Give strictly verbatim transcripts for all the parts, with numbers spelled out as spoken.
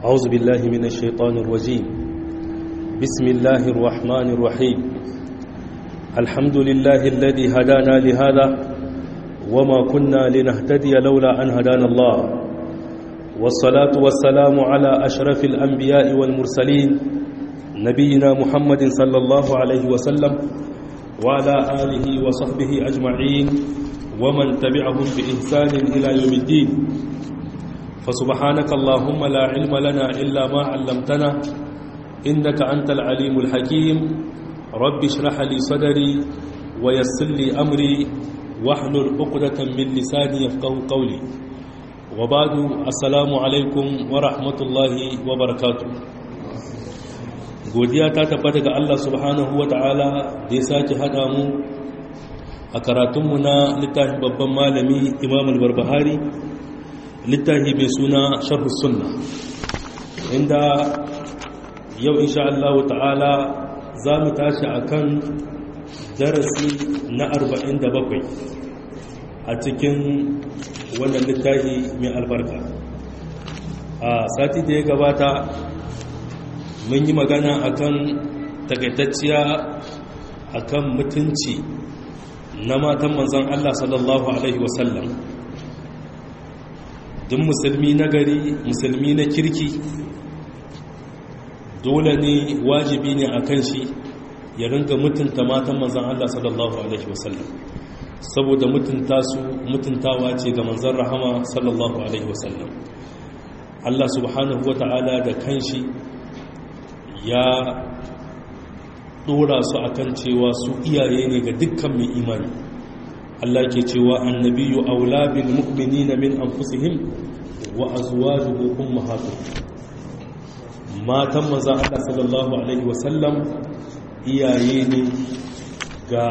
أعوذ بالله من الشيطان الرجيم. بسم الله الرحمن الرحيم. الحمد لله الذي هدانا لهذا وما كنا لنهتدي لولا أن هدانا الله، والصلاة والسلام على أشرف الأنبياء والمرسلين نبينا محمد صلى الله عليه وسلم وعلى آله وصحبه أجمعين ومن تبعهم بإحسان إلى يوم الدين. فسبحانك اللهم لا علم لنا إلا ما علمتنا إنك أنت العليم الحكيم. رب اشرح لي صدري ويسر لي أمري واحلل عقدة من لساني يفقهوا قولي. وبعد السلام عليكم ورحمة الله وبركاته. godiya ta tabbata ga Allah subhanahu wa ta'ala da ya sake haɗa mu a karatunmu na littafin babban malami Imam al-Barbahari, littafi mai suna Sharh Sunna, inda yau insha Allah ta'ala za mu tashi akan darasi na arba'in da bakwai a cikin wannan littafi mai albarka. A sati da ya gabata mun yi magana akan takaitacciya akan mutunci na matan manzon Allah sallallahu alaihi wasallam. duk musulmi na gari, musulmi na kirki, dole ne wajibi ne akan shi ya ringa mutunta matan manzon Allah sallallahu alaihi wasallam, saboda mutunta su mutuntawa ce ga manzon rahama sallallahu alaihi wasallam. Allah subhanahu wata'ala da kanshi ya dora su akan cewa su iyaye ne ga dukkan mai imani. Allah ke cewa annabiyyu aula bil mu'minina min anfusihim wa azwajuhum ummahatuhum. Matan manzon Allah sallallahu alaihi wasallam iyaye ne ga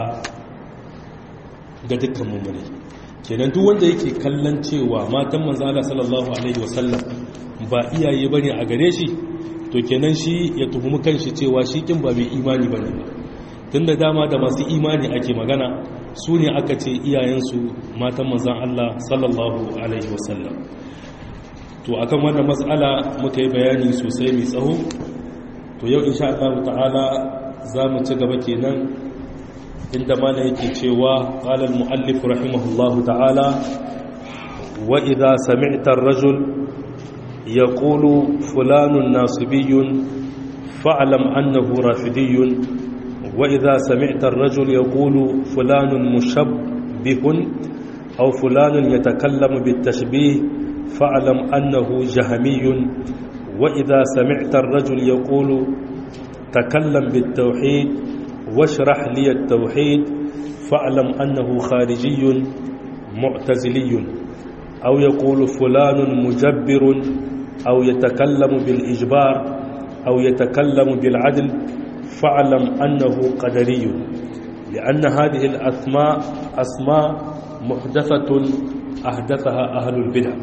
ga dukkan mu'mini. Kenan duk wanda yake kallon cewa matan manzon Allah sallallahu alaihi wasallam ba iyaye bane a gare shi, to kenan shi ya tuhumi kanshi cewa shi kin ba mai imani bane ba. Tunda dama da masu imani ake magana, su ne aka ce iyayensu matan manzan Allah sallallahu alaihi wasallam. To akan wannan matsala muka yi bayani sosai mai tsawo. To yau insha Allah ta'ala za mu ci gaba kenan inda mana yake cewa qala al-muallif rahimahullahu ta'ala wa idha sami'ta ar-rajul yaqulu fulanun nasibiyyun fa'lam annahu rafidiyyun. وإذا سمعت الرجل يقول فلان مشبه أو فلان يتكلم بالتشبيه فاعلم أنه جهمي. وإذا سمعت الرجل يقول تكلم بالتوحيد واشرح لي التوحيد فاعلم أنه خارجي معتزلي. أو يقول فلان مجبر أو يتكلم بالإجبار أو يتكلم بالعدل فاعلم أنه قدري، لأن هذه الأسماء أسماء محدثة أحدثها أهل البدع.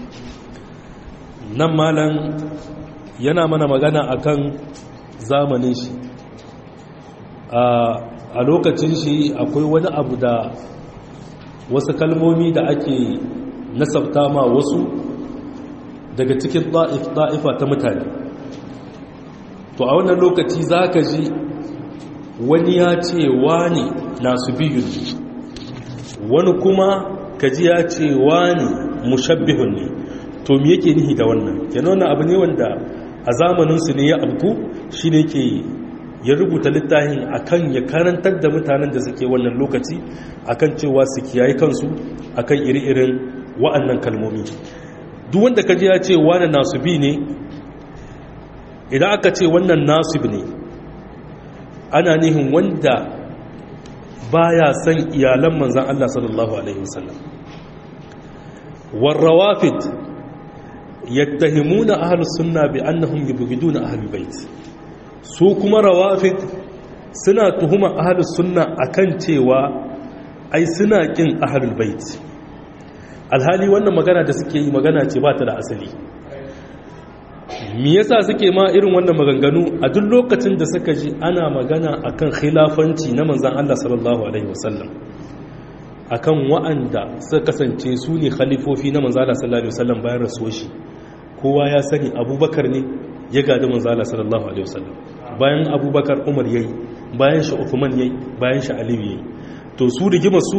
nan malan yana mana magana akan zamanin shi. a lokacin shi akwai wani abu da wasu kalmomi da ake nasabta ma wasu daga cikin ɗa'ifa ta mutane. To a wannan lokaci za ka ji wani ya ce wani nasu biyu ne, wani kuma ka ji ya ce wani mushabbihun ne. To me yake nihi da wannan? Yana wannan abu ne wanda a zamaninsu ne ya abku, shi ne ke ya rubuta littafin akan ya karantar da mutanen da suke wannan lokaci akan cewa su kiyaye kansu akan iri-irin wa'annan kalmomi. Duk wanda ka ji ya ce wani nasu biyu ne, idan aka ce wannan nasib ne, ana nihin wanda baya san iyalan manzan Allah sallallahu alaihi wasallam. warrawafid yattahimuna ahlus sunna bi annahum yubghiduna ahlul bait. Su kuma rawafid suna tuhuma ahlus sunna akan cewa ai suna kin ahlul bait. Alhali wannan magana da suke yi magana ce ba ta da asali. Me yasa suke ma irin wannan maganganu a duk lokacin da suka ji ana magana akan khilafanci na manzon Allah sallallahu alaihi wasallam, akan wa'anda suka kasance su ne khalifofi na manzon Allah sallallahu alaihi wasallam bayan rasuwar shi, ko kowa ya sani abubakar ne ya gadi manzala sallallahu alaihi wasallam, bayan abubakar umar yayi, bayan shi uthman yayi, bayan shi aliyu yayi. to su rigimar su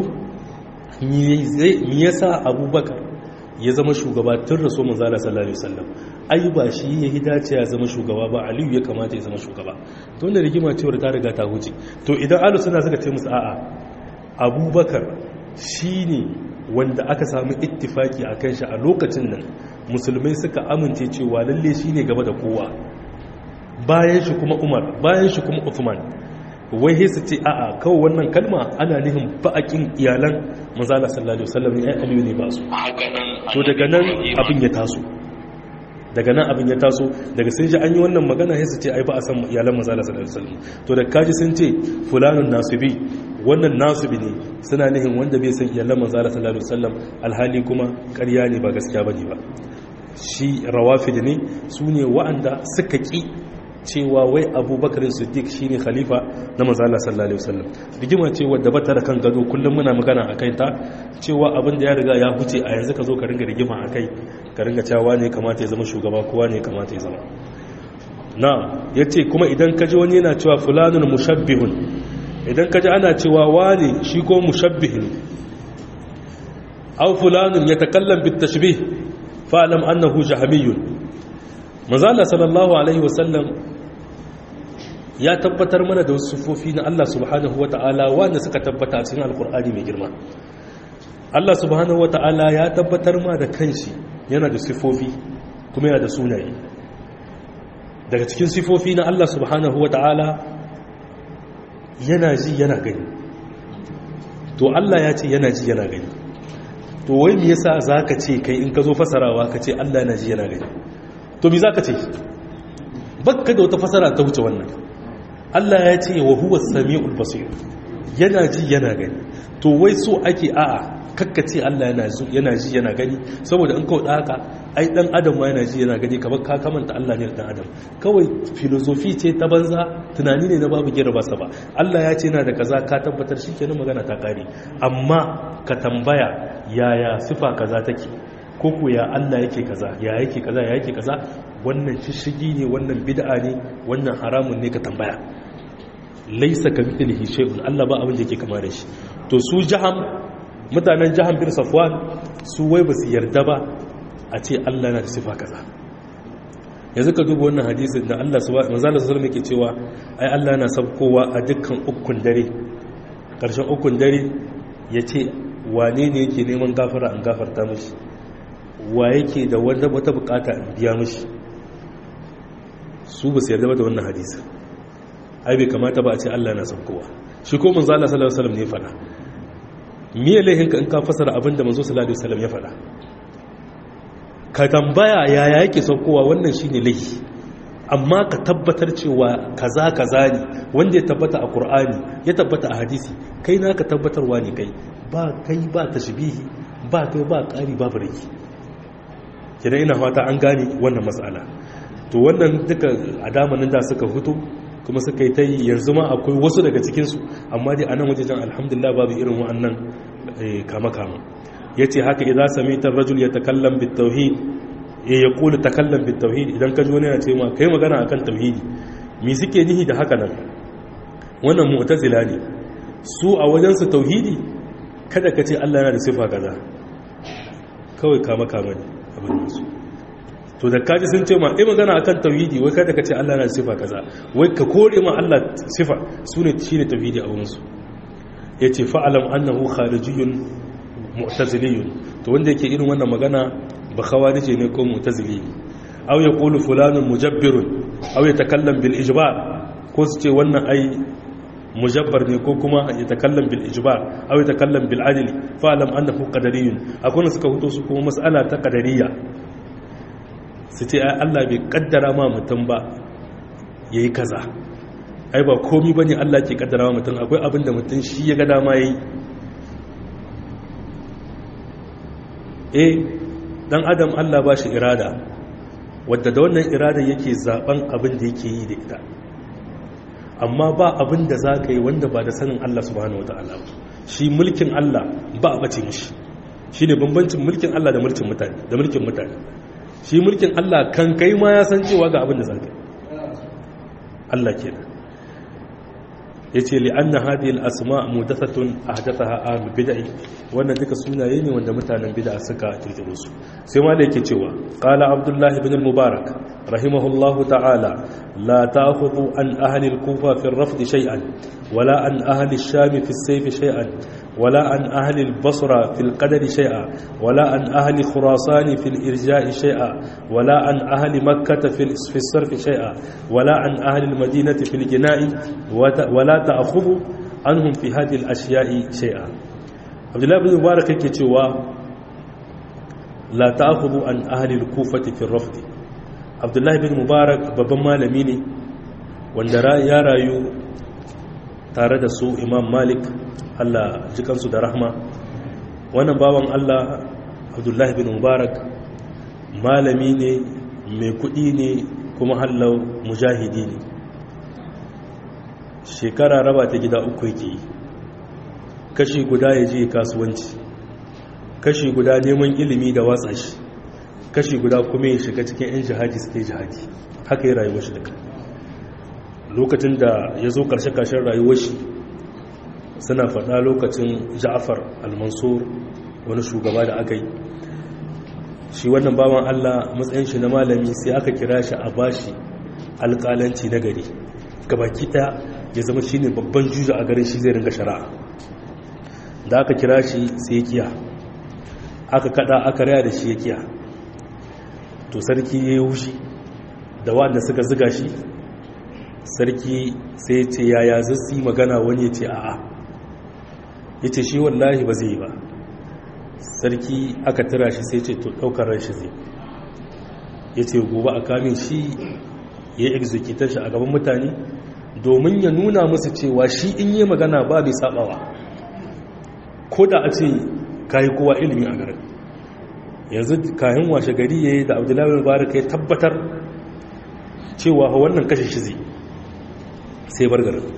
me yasa abubakar ya zama shugaba tun raso manzala sallallahu alaihi wasallam? ai ba shi ya hidace ya zama shugaba ba, aliyu ya kamata ya zama shugaba. to wannan rigima cewar ta riga ta huce. to idan ahlus sunna suka ce musu a'a, abubakar shine wanda aka samu ittifaki akan shi a lokacin nan, musulmai suka amince cewa lalle shine gaba da kowa, bayan shi kuma umar, bayan shi kuma uthman. wai sai su ce a'a, kawai wannan kalma ana nihin ba'akin iyalan manzala sallallahu alaihi wasallam ne, ai aliyu ne ba su. to daga nan abin ya taso daga nan abin ya taso daga sun ji an yi wannan magana sai su ce ai ba a san iyalan manzala sallallahu alaihi wasallam. to da kaji sun ce fulanun nasubi, wannan nasubi ne, suna nihin wanda bai san iyalan manzala sallallahu alaihi wasallam, alhali kuma ƙarya ne, ba gaskiya bane ba. shi rawafid ne, su ne wa'anda suka ki cewa wai abubakar siddiq shine khalifa na manzala sallallahu alaihi wasallam. rigima ce wadda bata da kan gado, kullum muna magana akai ta cewa abin da ya riga ya huce, a yanzu ka zo ka ringa rigima akai, ka ringa cewa ne kamata ya zama shugaba, kowa ne kamata ya zama. na yace kuma idan ka ji wani yana cewa fulanun mushabbihun, idan ka ji ana cewa wani shi ko mushabbihin, aw fulanun yatakallam bit tashbih fa'lam annahu jahmiyun. manzala sallallahu alaihi wasallam ya tabbatar mana da wasu sufofi na Allah subhanahu wata'ala wanda suka tabbata a cikin alkur'ani mai girma. Allah subhanahu wata'ala ya tabbatar ma da kanshi yana da sifofi kuma yana da sunaye. daga cikin sifofi na Allah subhanahu wata'ala yana ji yana gani. to Allah ya ce yana ji yana gani, to wai me yasa zaka ce kai in ka zo fasarawa ka ce Allah yana ji yana gani? to me zaka ce? bakka da wata fasara ta wuce wannan. Allah ya ce wa huwa sami'ul basir, yana ji yana gani. to wai so ake a'a kakkace Allah yana ji yana ji yana gani, saboda in kawo haka ai dan adam ma yana ji yana gani, kamar ka kamanta Allah ne da dan adam. kawai filosofi ce ta banza, tunani ne na babu gira ba sa ba. Allah ya ce yana da kaza, ka tabbatar shikenan, magana ta kare. amma ka tambaya yaya sifa kaza take, ko ko ya Allah yake kaza, ya yake kaza, ya yake kaza, wannan shishigi ne, wannan bid'a ne, wannan haramun ne, ka tambaya. laisa kamithlihi shay'un, Allah ba abin da yake kama da shi. to su jaham, mutanen jaham bin safwan, su wai ba su yarda ba a ce Allah na da sifa kaza. yanzu ka duba wannan hadisin da Allah subhanahu wa ta'ala yake cewa ai Allah yana sabkowa a dukkan ukun dare, karshen ukun dare yace wane ne yake neman gafara an gafarta mishi, wa yake da wanda wata bukata in biya mishi. su ba su yarda ba da wannan hadisi. ai bai kamata ba a ce Allah na sabkowa. shi ko manzo Allah sallallahu alaihi wasallam ne fada. me laihin ka in ka fasara abinda manzo sallallahu alaihi wasallam ya fada? ka tambaya yaya yake sabkowa, wannan shine laifi. amma ka tabbatar cewa kaza kaza ne, wanda ya tabbata a Qur'ani ya tabbata a hadisi, kai na ka tabbatarwa ne kai, ba kai ba tashbihi, ba kai ba ƙari babu riki. kina ina fata an gane wannan matsala. to wannan duka a damanin da suka fito kuma suka yi ta yi, yanzu ma akwai wasu daga cikinsu, amma dai a nan wajejen alhamdulillah babu irin wa'annan kama-kama. ya ce haka idan samitar rajul ya takallan bit tauhid, ya kula takallan bit tauhid, idan ka ji wani yana ce ma kai magana akan tauhidi, me suke nihi da haka nan? wannan mu'tazila ne su. a wajensu tauhidi kada ka ce Allah yana da sifa kaza, kawai kama-kama ne abin nasu. to da kaji sun ce ma ai magana akan tauhidi, wai kada ka ce Allah na sifa kaza, wai ka kore ma Allah sifa, sune shine tauhidi a wurin su. yace fa'alam annahu kharijiyyun mu'taziliyyun, to wanda yake irin wannan magana ba khawarije ne ko mu'tazili ne. aw yaqulu fulanun mujabbirun aw yatakallam bil ijbar, ko su ce wannan ai mujabbar ne, ko kuma yatakallam bil ijbar aw yatakallam bil adli, fa'alam annahu qadariyyun. akwai suka fito su kuma mas'ala ta qadariyya, su ce ai Allah bai kaddara ma mutum ba yayi kaza, ai ba komi bane Allah ke kaddara ma mutum, akwai abin da mutum shi ya ga dama yayi. eh dan adam Allah ba shi irada, wadda da wannan irada yake zaben abin da yake yi da ita. amma ba abin da za ka yi wanda ba da sanin Allah subhanahu wataala ba. shi mulkin Allah ba a bace mishi. shine bambancin mulkin Allah da mulkin mutane da mulkin mutane shi mulkin Allah kan kai ma ya san cewa ga abin da zaka Allah kenan yace li anna hadhihi al-asma' mudathatun ahdathaha ahlul bid'ah wannan duka sunaye ne wanda mutanen bid'a suka kirkiro su sai ma da yake cewa qala abdullah ibn al-mubarak rahimahullahu ta'ala la ta'khudhu an ahli al-kufa fi ar-rafd shay'an wala an ahli ash-sham fi as-sayf shay'an wala an ahli al-basra fi al-qadar shay'an wala an ahli khurasan fi al-irja' shay'an wala an ahli makkah fi as-sarf shay'an wala an ahli al-madinah fi al-jina'i wala ta'khudhu anhum fi hadhihi al-ashya'i shay'an abdullah ibn mubarak yake cewa la ta'khudhu an ahli al-kufati fi ar-rafd abdullah ibn mubarak babban malami ne wanda ya rayu tare da su imam malik Allah jikansu da rahma wannan bawan Allah abdullah ibn mubarak malami ne mai kudi ne kuma hallau mujahidi ne shekara raba ta gida uku yake yi kashi guda ya je kasuwanci kashi guda neman ilimi da watsa shi kashi guda kuma ya shiga cikin 'yan jihadi suke jihadi haka yi rayuwar shi daga lokacin da ya zo karshe-karshen rayuwar shi suna faɗa lokacin ja'afar al-mansur wani shugaba da aka yi shi wannan bawan Allah matsayin shi na malami sai aka kira shi a bashi alƙalanci na gari gabaki ɗaya ya zama shi ne babban juja a garin shi zai ringa shari'a da aka kira shi sai kiya aka kada aka raya da shi ya kiya to sarki ya yi wushi da wanda suka ziga shi sarki sai ce yaya zai magana wani ya ce a'a ya ce shi wallahi ba zai yi ba sarki aka tira shi sai ce to daukar ran shi zai ya ce gobe a kamin shi ya executar shi a gaban mutane domin ya nuna musu cewa shi in yi magana ba bai sabawa ko da a ce kayi kowa ilimi a garin yanzu kayan washe gari ya yi da abdullahi mubarak ya tabbatar cewa wannan kashe shi zai sai bar garin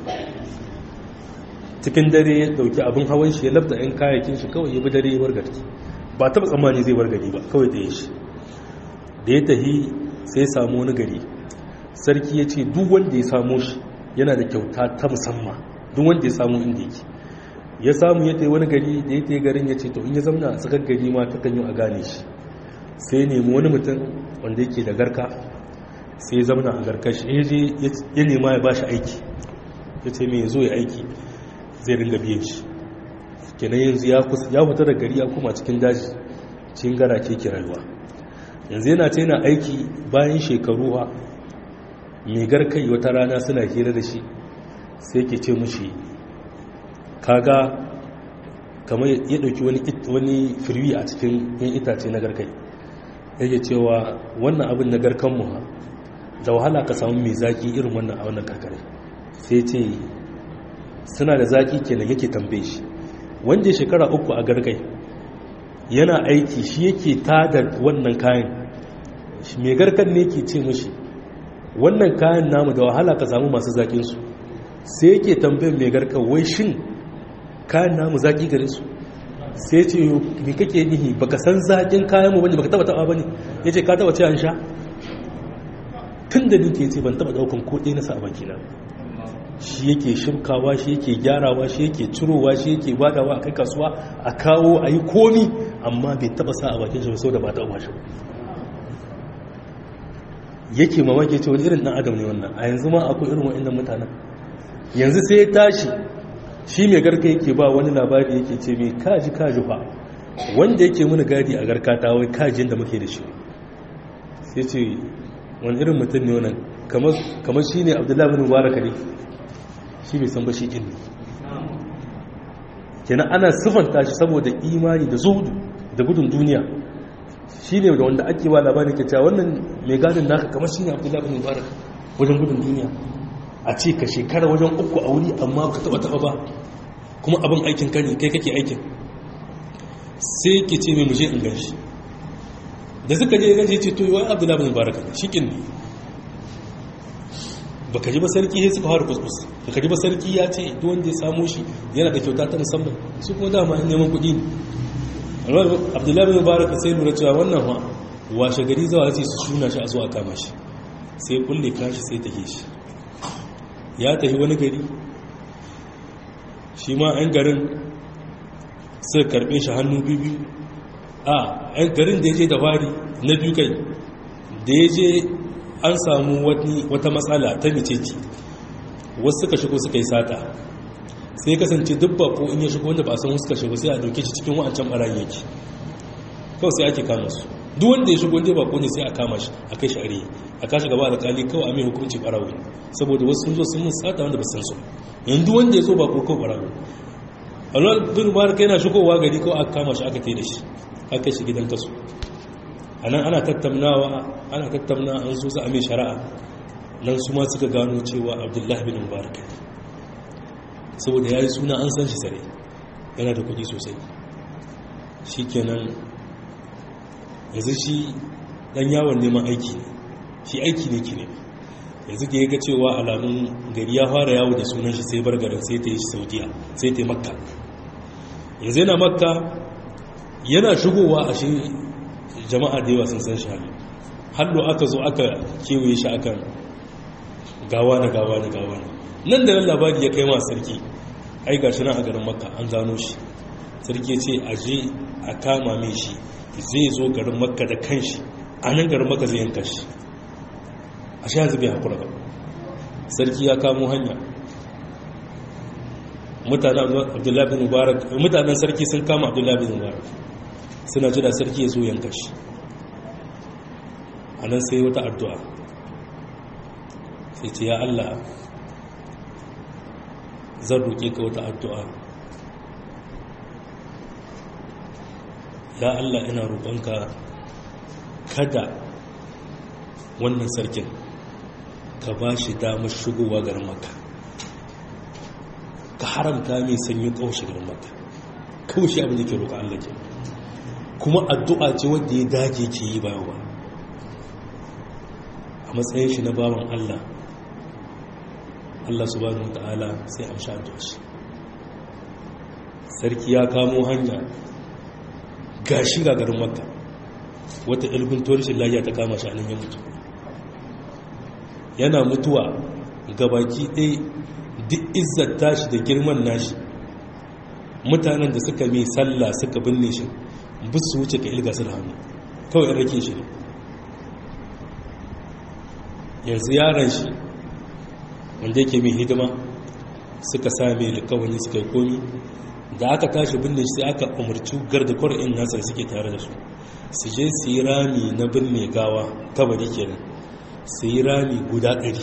cikin dare ya dauki abin hawan shi ya labda yan kayakin shi kawai ya bi dare ya bar gari ba taba tsammani zai bar gari ba kawai da ya shi da ya tahi sai ya samu wani gari sarki ya ce duk wanda ya samu shi yana da kyauta ta musamman duk wanda ya samu inda yake ya samu ya tayi wani gari da ya tayi garin ya ce to in ya zamna a tsakar gari ma ta kan yi a gane shi sai nemi wani mutum wanda yake da garka sai ya zamna a garkar shi ya nema ya ba shi aiki ya ce mai zo ya aiki zai ringa biyan shi kenan yanzu ya fita da gari ya kuma cikin daji cikin gara ke ke rayuwa yanzu yana ce yana aiki bayan shekaru ha mai garkai wata rana suna hira da shi sai ke ce mushi kaga kamar ya dauki wani wani firwi a cikin yan itace na garkai yake cewa wannan abin na garkanmu ha da wahala ka samu mai zaki irin wannan a wannan karkare sai ce suna da zaki kenan yake tambaye shi wanda ya shekara uku a garkai yana aiki shi yake tada wannan kayan mai garkan ne yake ce mashi wannan kayan namu da wahala ka samu masu zakinsu sai yake tambayin mai garkan wai shin kayan namu zaki gare su sai ce me kake nihi baka san zakin kayan mu bane baka taba taba bane yace ka taba ce an sha tun da nake yace ban taba daukan ko dai na sa a baki na shi yake shirkawa shi yake gyarawa shi yake cirowa shi yake badawa a kai kasuwa a kawo a yi komi amma bai taba sa a bakin shi sau da ba ta uwa shi yake mamaki ce wani irin dan adam ne wannan a yanzu ma akwai irin wa'annan mutanen yanzu sai ya tashi shi mai garka yake ba wani labari yake ce mai kaji kaji fa wanda yake muna gadi a garkata wai kajin da muke da shi sai ce wani irin mutum ne wannan kamar shi ne abdullahi bin mubarak ne shi bai san ba shi kin ne kenan ana siffanta shi saboda imani da zuhudu da gudun duniya shi ne da wanda ake ba labarin ke cewa wannan mai gadin naka kamar shi ne abdullahi bin mubarak wajen gudun duniya a ce ka shekara wajen uku a wuri amma ka taba taba ba kuma abin aikin ka ne kai kake aikin sai ke ce mai muje in ganshi da suka je ganshi ce to yi abdullahi bin mubarak ne shi kin ne baka ji ba sarki sai suka fara kuskus baka ji ba sarki ya ce duk wanda ya samu shi yana da kyauta ta musamman su kuma dama in neman kuɗi ne abdullahi bin mubarak sai lura cewa wannan ma washe gari zawa ce su shuna shi a zuwa kama shi sai kulle kashi sai ta shi ya tafi wani gari shi ma 'yan garin sai karbe shi hannu biyu a 'yan garin da ya je da fari na biyu kai da ya je an samu wata matsala ta miceci wasu suka shigo suka yi sata sai kasance dubba ko in ya shigo wanda ba san suka shigo sai a dauke shi cikin wa'ancan barayi yake kawai sai ake kama su duk wanda ya shigo wanda ba ko ne sai a kama shi a kai shi are a kashi gaba da kali kawai a mai hukunci barawo saboda wasu sun zo sun mun sata wanda ba san su yanzu wanda ya zo ba ko kawai barawo Allah bin Mubarak yana shigowa gari kawai aka kama shi aka kai da shi aka kai shi gidan kasu anan ana tattaunawa ana tattauna an so za a mai shari'a nan su ma suka gano cewa Abdullahi bin Mubarak saboda yayi suna an san shi sare yana da kudi sosai shikenan yanzu shi dan yawon neman aiki ne shi aiki ne ki ne yanzu da ya ga cewa alamun gari ya fara yawo da sunan shi sai bar garin sai ta yi Saudiya sai ta yi Makka yanzu yana Makka yana shigowa a shi jama'a da yawa sun san shi halin hallo aka zo aka kewaye shi akan gawa na gawa na gawa na nan da nan labari ya kai ma sarki ai gashi nan a garin Makka an gano shi sarki ya ce aje a kama mai shi zai zo garin Makka da kanshi a nan garin Makka zai yanka shi a sha zube hakura ba sarki ya kamo hanya mutanen Abdullahi bin Mubarak mutanen sarki sun kama Abdullahi bin Mubarak suna jira sarki ya zo yanka shi a nan sai wata addu'a sai ce ya Allah zan roƙe ka wata addu'a ya Allah ina roƙonka kada wannan sarkin ka ba shi damar shigowa garin Makka ka haramta mai sanyi kaushe garin Makka kaushe abin da ke roƙa Allah ke kuma addu'a ce wadda ya dace ke yi bayawa a matsayin shi na bawan Allah Allah subhanahu wa ta'ala sai amsha addu'a shi sarki ya kamo hanya gashi ga garin Makka wata ilbin torishin lafiya ta kama shi a nan ya mutu yana mutuwa gabaki ɗaya duk izzar tashi da girman nashi mutanen da suka mai sallah suka binne shi bis su wuce ka ilga su da hannu kawai rake shi ne yanzu yaran shi wanda yake mai hidima suka sa mai likawani suka yi komi da aka tashi binne shi sai aka umarci gardakwar in nasa suke tare da su su je su yi rami na binne gawa kabari kenan su yi rami guda ɗari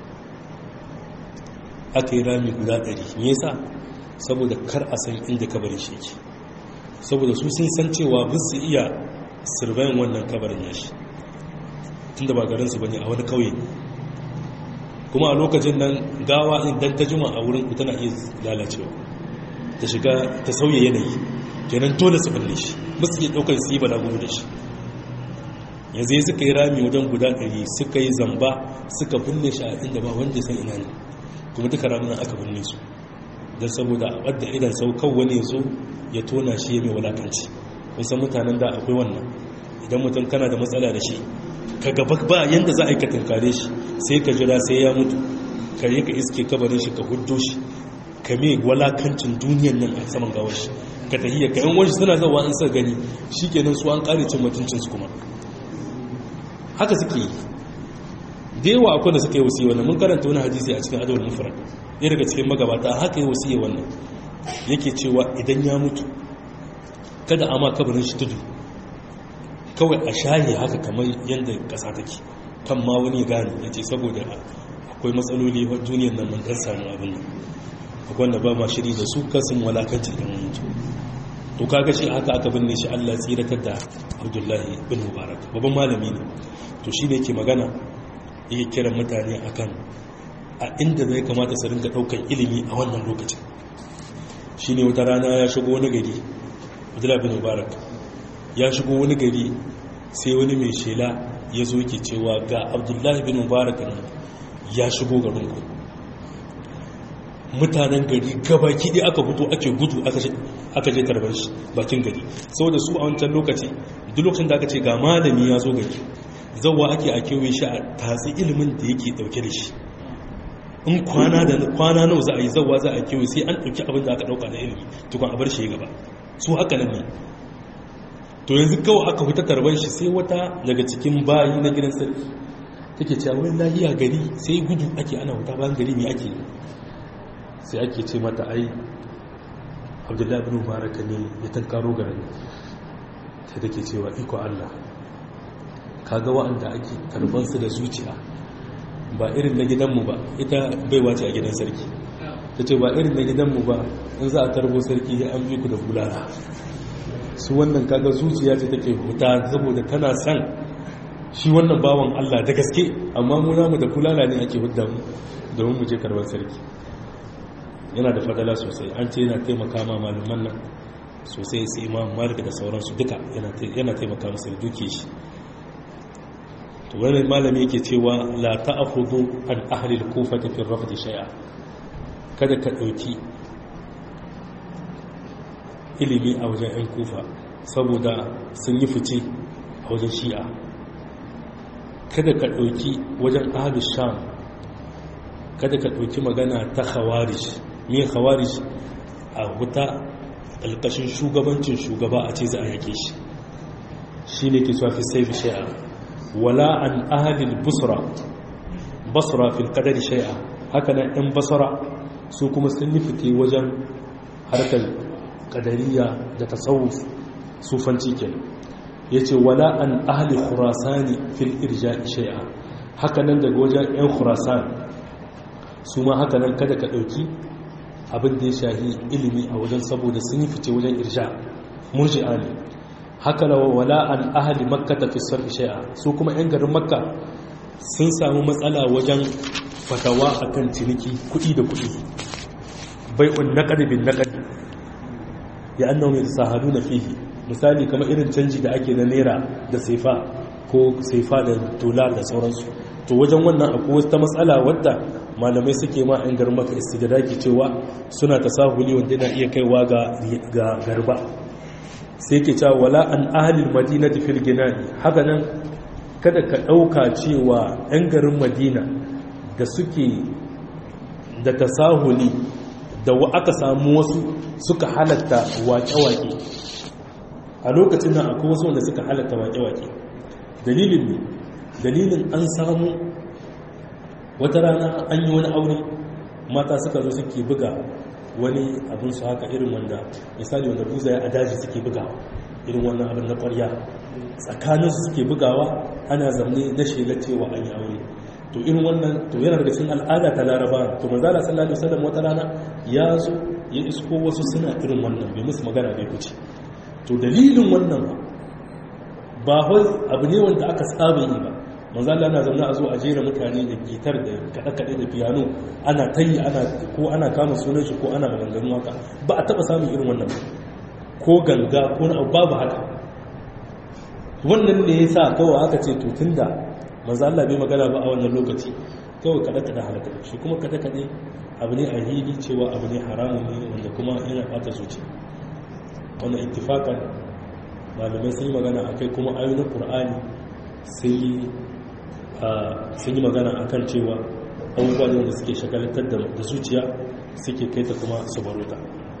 aka yi rami guda ɗari me yasa saboda kar a san inda kabarin shi yake saboda su sun san cewa ba su iya sirbayin wannan kabarin yashi tunda ba garinsu ba ne a wani kauye kuma a lokacin nan gawa idan ta jima a wurin ku tana iya lalacewa ta shiga ta sauya yanayi kenan dole su balle shi ba su iya ɗaukar su yi balagu da shi yanzu suka yi rami wajen guda ɗari suka yi zamba suka binne shi a inda ba wanda san ina ne kuma duka ramunan aka binne su don saboda a wadda idan saukar wani zo ya tona shi ya mai wulakanci san mutanen da akwai wannan idan mutum kana da matsala da shi ka gaba ba yadda za a yi ka tunkare shi sai ka jira sai ya mutu ka yi ka iske kabarin shi ka huddo shi ka mai walakancin duniyan nan a saman gawar shi ka tahiyya ka yan wani suna zawa in sa gani shi kenan su an ƙare cin mutuncinsu kuma haka suke yi da yawa akwai da suka yi wasiya wannan mun karanta wani hadisi a cikin adawar mufrad ɗaya daga cikin magabata haka yi wasiya wannan yake cewa idan ya mutu kada a ma kabarin shi tudu kawai a shaye haka kamar yadda ƙasa take kan ma wani ya gane ya ce saboda akwai matsaloli wa duniyar nan mun ɗan samu abin nan akwai wanda ba ma shiri da su kasin walakanci da mun mutu to kaga shi haka aka binne shi Allah tsiratar da Abdullahi bin Mubarak babban malami ne to shi ne yake magana yake kiran mutane akan a inda zai kamata su rinka daukar ilimi a wannan lokacin shine wata rana ya shigo wani gari Abdullahi bin Mubarak ya shigo wani gari sai wani mai shela ya zo yake cewa ga Abdullahi bin Mubarak ya shigo garin ku mutanen gari gabaki ɗaya aka fito ake gudu aka je tarbar shi bakin gari saboda su a wancan lokaci duk lokacin da aka ce ga malami ya zo gari zawwa ake a kewaye shi a tatsi ilimin da yake dauke da shi in kwana da kwana nawa za a yi zawwa za a kewaye sai an dauki abin da aka dauka na ilimi tukun a bar shi gaba su haka nan ne to yanzu kawai aka fita tarbar shi sai wata daga cikin bayi na gidan sarki take cewa wani lahiya gari sai gudu ake ana wuta bayan gari mai ake sai ake ce mata ai abdullahi bin mubarak ne ya tankaro garin sai take cewa iko Allah kaga wa'anda ake karbansu da zuciya ba irin na gidanmu ba ita baiwa ce a gidan sarki ta ce ba irin na gidanmu ba in za a tarbo sarki ya an bi ku da bulala su wannan kaga zuciya ce take huta saboda tana san shi wannan bawan Allah da gaske amma mu namu da bulala ne ake hudda mu domin mu je karban sarki yana da fadala sosai an ce yana taimaka ma malaman nan sosai su imam malik da sauransu duka yana taimaka musu da duke shi to wani malami yake cewa la ta'khudhu an ahli al-kufa fi ar-rafd shay'a kada ka dauki ilimi a wajen ɗan kufa saboda sun yi fice a wajen shi'a kada ka dauki wajen ahli sham kada ka dauki magana ta khawarij me khawarij a huta alƙashin shugabancin shugaba a ce za a yake shi shi ne ke fi sai fi shai'a wala an ahalil busra basra fil kadari shai'a haka nan ɗan basra su kuma sun nufite wajen harkar kadariya da tasawuf sufanci ke ya ce wala an ahali khurasani fil irja'i shai'a haka nan daga wajen ɗan khurasan su ma haka nan kada ka ɗauki abin da ya shahi ilimi a wajen saboda sun yi fice wajen irja murji'a ne haka na wala an ahali makka ta fi sarfi shai'a su kuma yan garin makka sun samu matsala wajen fatawa akan ciniki kuɗi da kuɗi bai'un naqdi bin naqdi ya annahu yatasahaduna fihi misali kamar irin canji da ake na naira da saifa ko saifa da dolar da sauransu to wajen wannan akwai wata matsala wadda malamai suke ma yan garin maka istidraki cewa suna tasahuli wanda yana iya kaiwa ga ga garba sai ke cewa wala an ahlil madinati fil ginani haka nan kada ka dauka cewa yan garin madina da suke da tasahuli da aka samu wasu suka halatta waƙe-waƙe a lokacin nan akwai wasu wanda suka halatta waƙe-waƙe dalilin ne dalilin an samu wata rana an yi wani aure mata suka zo suke buga wani abin su haka irin wanda misali wanda buzaye a daji suke bugawa irin wannan abin na ƙwarya tsakaninsu suke bugawa ana zamne na shela cewa an yi aure to irin wannan to yana daga cikin al'ada ta laraba to manzala sallallahu alaihi wasallam wata rana ya zo ya isko wasu suna irin wannan bai musu magana bai kuce to dalilin wannan ba wai abu ne wanda aka saba yi ba manzala na zaune a zo a jera mutane da gitar da kaɗe-kaɗe da piano ana tayi ana ko ana kama sunan shi ko ana maganganu haka ba a taɓa samun irin wannan ko ganga ko na babu haka wannan ne ya sa kawai aka ce to tunda manzo Allah bai magana ba a wannan lokaci kawai kada kada halaka shi kuma kada kade abu ne a hili cewa abu ne haramun ne wanda kuma yana fata zuci wannan ittifaqan malamai sun yi magana akai kuma ayoyin Qur'ani sai sun yi magana akan cewa abubuwa da suke shagalatar da zuciya suke kai ta kuma su barota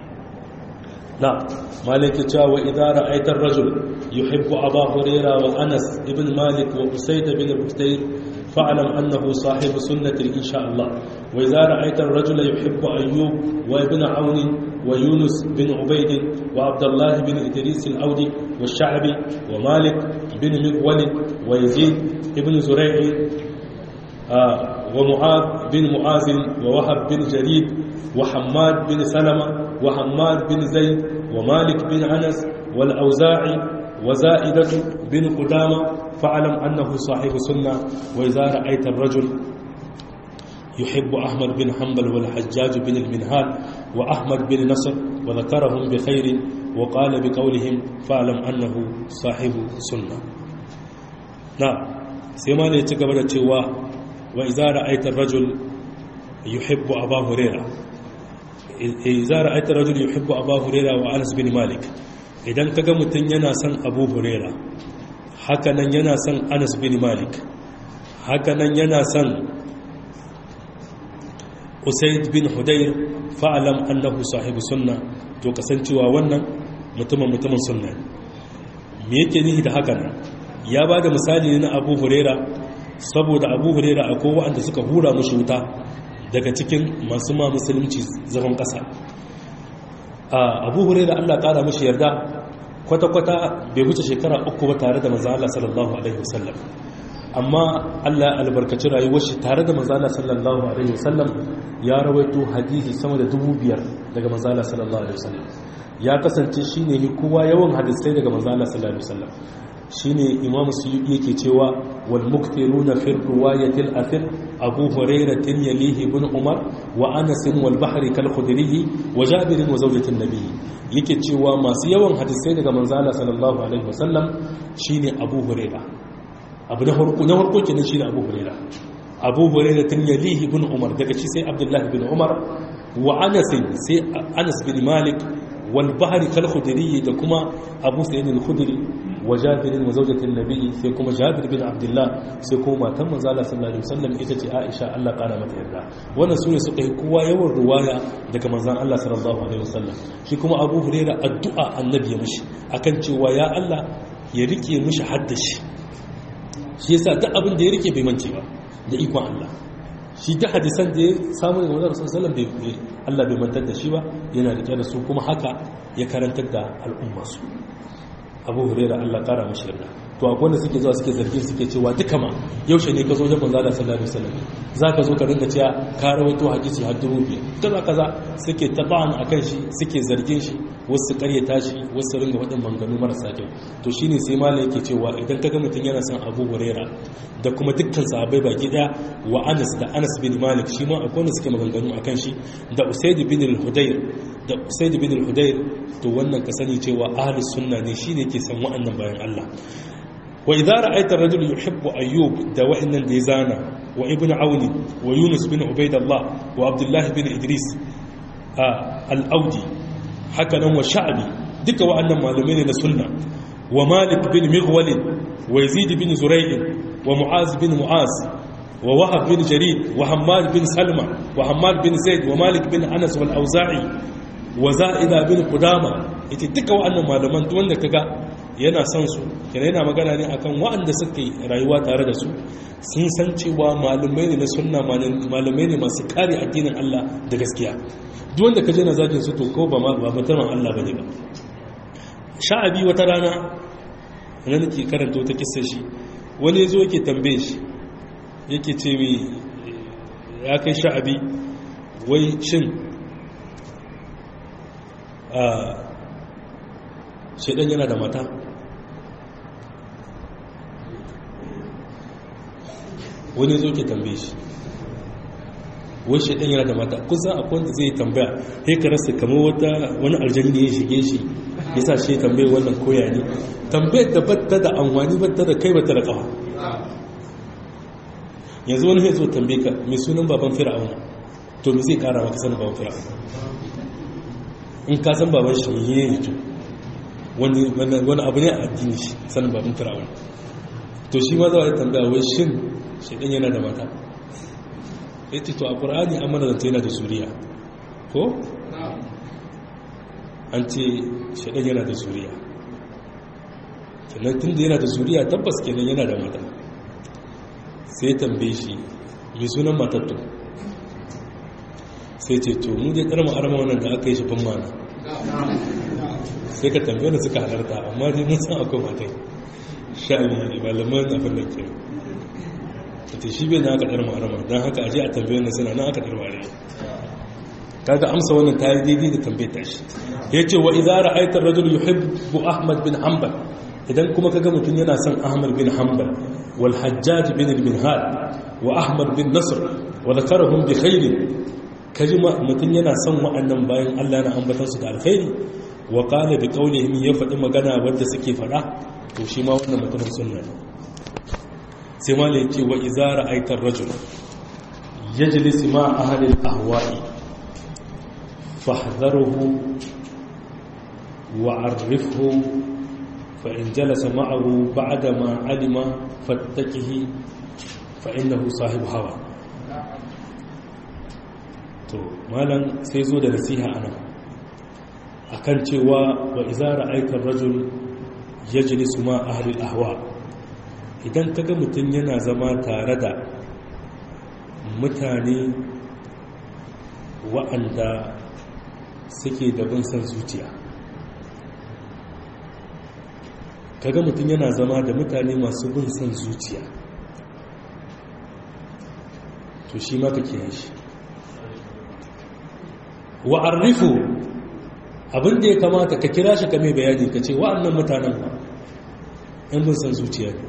na malaki cewa wa idza ra'aita ar-rajul yuhibbu aba hurayra wa anas ibn malik wa usayd bin al-hudayr fa'lam annahu sahibu sunnati insha Allah wa idza ra'aita ar-rajula yuhibbu ayyub wa ibn aun wa yunus bin ubayd wa abdullah bin idris al-audi wa ash-sha'bi wa malik bin miqwal wa yazid ibn zurayh wa mu'adh bin mu'az wa wahab bin jarid وحماد بن سلمة وحماد بن زيد ومالك بن أنس والأوزاعي وزائدة بن قدامة فاعلم أنه صاحب سنة وإذا رأيت الرجل يحب أحمد بن حنبل والحجاج بن المنهال وأحمد بن نصر وذكرهم بخير وقال بقولهم فاعلم أنه صاحب سنة نعم سيما يتقبل التواء وإذا رأيت الرجل يحب أبا هريرة idza ra'aita rajul yuhibbu abu huraira wa anas bin malik idan kaga mutun yana son abu huraira haka nan yana son anas bin malik haka nan yana son usayd bin hudayr fa'alam annahu sahibu sunna to kasancewa wannan mutumin mutumin sunna me yake nihi da haka nan ya bada misali ne na abu huraira saboda abu huraira akwai wanda suka hura mushi wuta daga cikin masu ma musulunci zagon ƙasa abu huraira Allah ƙara mashi yarda kwata-kwata bai wuce shekara uku ba tare da manzo Allah sallallahu alaihi wasallam amma Allah albarkaci rayuwar shi tare da manzo Allah sallallahu alaihi wasallam ya rawaito hadisi sama da dubu biyar daga manzo Allah sallallahu alaihi wasallam ya kasance shine ne kowa yawan hadisai daga manzo Allah sallallahu alaihi wasallam shine imamu suyuti yake cewa wal mukthiruna fi riwayati al athar abu hurairah yalihi ibn umar wa anas wal bahri kal khudri wa jabir wa zawjati an-nabi yake cewa masu yawan hadisai daga manzo Allah sallallahu alaihi wasallam shine abu hurairah abu na farko na farko kenan shine abu hurairah abu hurairah yalihi ibn umar daga shi sai abdullah ibn umar wa anas sai anas bin malik wal bahri kal khudri da kuma abu sa'id al-khudri wa jabirin wa zawjatin nabi sai kuma jabir bin abdullah sai kuma matan manzo Allah sallallahu alaihi wasallam ita ce Aisha Allah kara mata yarda wannan sune suka yi kowa yawan ruwaya daga manzon Allah sallallahu alaihi wasallam shi kuma Abu Hurairah addu'a annabi ya mishi akan cewa ya Allah ya rike mishi haddashi shi yasa duk abin da ya rike bai mance ba da ikon Allah shi da hadisan da ya samu daga manzon sallallahu alaihi wasallam Allah bai mantar da shi ba yana rike da su kuma haka ya karantar da al'umma su abu huraira Allah kara mashi yarda to akwai wanda suke zuwa suke zargi suke cewa duka ma yaushe ne ka zo wajen manzo Allah sallallahu alaihi wasallam zaka zo ka rinka cewa ka rawaito hadisi har dubu biyar kaza kaza suke tabaan akan shi suke zargin shi wasu karyata shi wasu ringa wadin manganu marasa kyau to shine sai malai yake cewa idan kaga mutun yana son abu huraira da kuma dukkan sahabbai baki daya wa Anas da Anas bin Malik shi ma akwai wanda suke maganganu akan shi da Usayd bin al-Hudayr da Usayd bin al-Hudayr to wannan ka sani cewa ahlus sunna ne shine ke san wa'annan bayan Allah wa idza ra'aita ar-rajul yuhibbu ayyub da wa'annan da yazana wa ibn aun wa yunus bin ubaydallah wa abdullah bin idris al-audi haka nan wa sha'bi duka wa'annan malumai ne na sunna wa malik bin mighwal wa yazid bin zurayh wa muaz bin muaz wa wahab bin jarir wa hammad bin salma wa hammad bin zaid wa malik bin anas wal auza'i wa za'ida bin qudama ita duka wa'annan malaman duk wanda kaga yana son su yana yana magana ne akan wa'anda suke rayuwa tare da su sun san cewa malumai ne na sunna malumai ne masu kare addinin Allah da gaskiya duk wanda kaje na zagin su to ko ba ba mutumin Allah bane ba sha'abi wata rana nan nake karanta wata kissa shi wani yazo yake tambaye shi yake ce mi ya kai sha'abi wai shin shaidan yana da mata wani zo ke tambaye shi wani shaidan yana da mata kusa akwai wanda zai tambaya sai ka rasa kamar wata wani aljani ne ya shige shi ya sa shi tambaye wannan koya ne tambayar da batta da amfani batta da kai batta da kawa yanzu wani zai zo tambaye ka mai sunan baban fir'auna to me zai kara maka sanin baban fir'auna in ka san baban shi ne ne to wani abu ne a addini shi sanin babin firawun to shi ma za a yi tambaya wai shin shaidan yana da mata ya ce to a ƙura'ani an mana zanta yana da suriya ko? an ce shaidan yana da suriya kenan tun da yana da suriya tabbas kenan yana da mata sai tambaye shi mai sunan matattu sai ce to mu dai ƙarama arama wannan da aka yi shi ban mana sai ka tambaye da suka halarta amma dai mun san akwai matai sha'ani malaman abin da ke ta shi bai na aka ɗar marama don haka aje a tambaye na suna na aka ɗar marama kaga amsa wannan ta yi daidai da tambaye ta shi ya ce wa idara aitar rajul yuhibbu ahmad bin hanbal idan kuma kaga mutum yana son ahmad bin hanbal wal hajjaj bin al-minhal wa ahmad bin nasr wa zakarahum bi khairin kaji mutum yana son wa'annan bayan Allah na ambatan su da alkhairi wa qala bi qawlihim ya faɗi magana wanda suke faɗa to shi ma wannan mutumin sunna ne sai ma yake wa idza ra'aita ar-rajul yajlis ma ahli al-ahwa'i fahdharuhu wa'arrifhu fa in jalasa ma'ahu ba'da ma 'alima fattaqihi fa innahu sahibu hawa. to malam sai zo da nasiha anan akan cewa wa idza ra'aita ar-rajul yajlisu ma ahli al-ahwa, idan kaga mutun yana zama tare da mutane wa'anda suke da bin san zuciya, kaga mutun yana zama da mutane masu bin san zuciya, to shi ma kake yin shi. wa'arrifu, abin da ya kamata ka kira shi ka mai bayani ka ce wa'annan mutanen ba ‘yan bin san zuciya ne.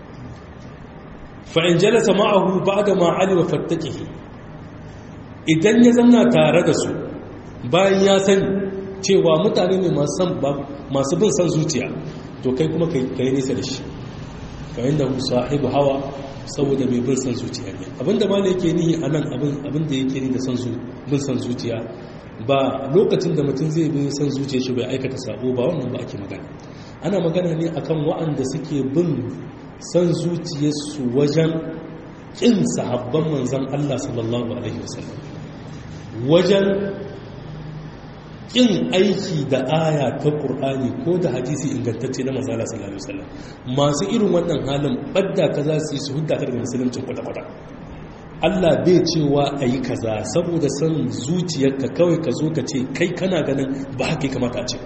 fa'in jalasa ma'ahu ba da ma'ali wa fattakihi, idan ya zanna tare da su bayan ya sani cewa mutane ne masu bin san zuciya, to kai kuma ka yi nisa da shi, kayan da sahibu hawa, saboda mai bin san zuciya ne. abinda ma yake nihi a nan abinda yake ni da bin san zuciya, ba lokacin da mutum zai bin san zuciya shi bai aikata sabo ba, wannan ba ake magana. ana magana ne akan wa'anda suke bin san zuciyarsu wajen kin sahabban manzan Allah sallallahu alaihi wasallam, wajen kin aiki da aya ta Qur'ani ko da hadisi ingantacce na manzan Allah sallallahu alaihi wasallam. masu irin wannan halin badda ka za su yi su hudda ka daga musuluncin kwata-kwata. Allah bai cewa a yi kaza saboda san zuciyarka kawai ka zo ka ce kai kana ganin ba haka ya kamata a ce.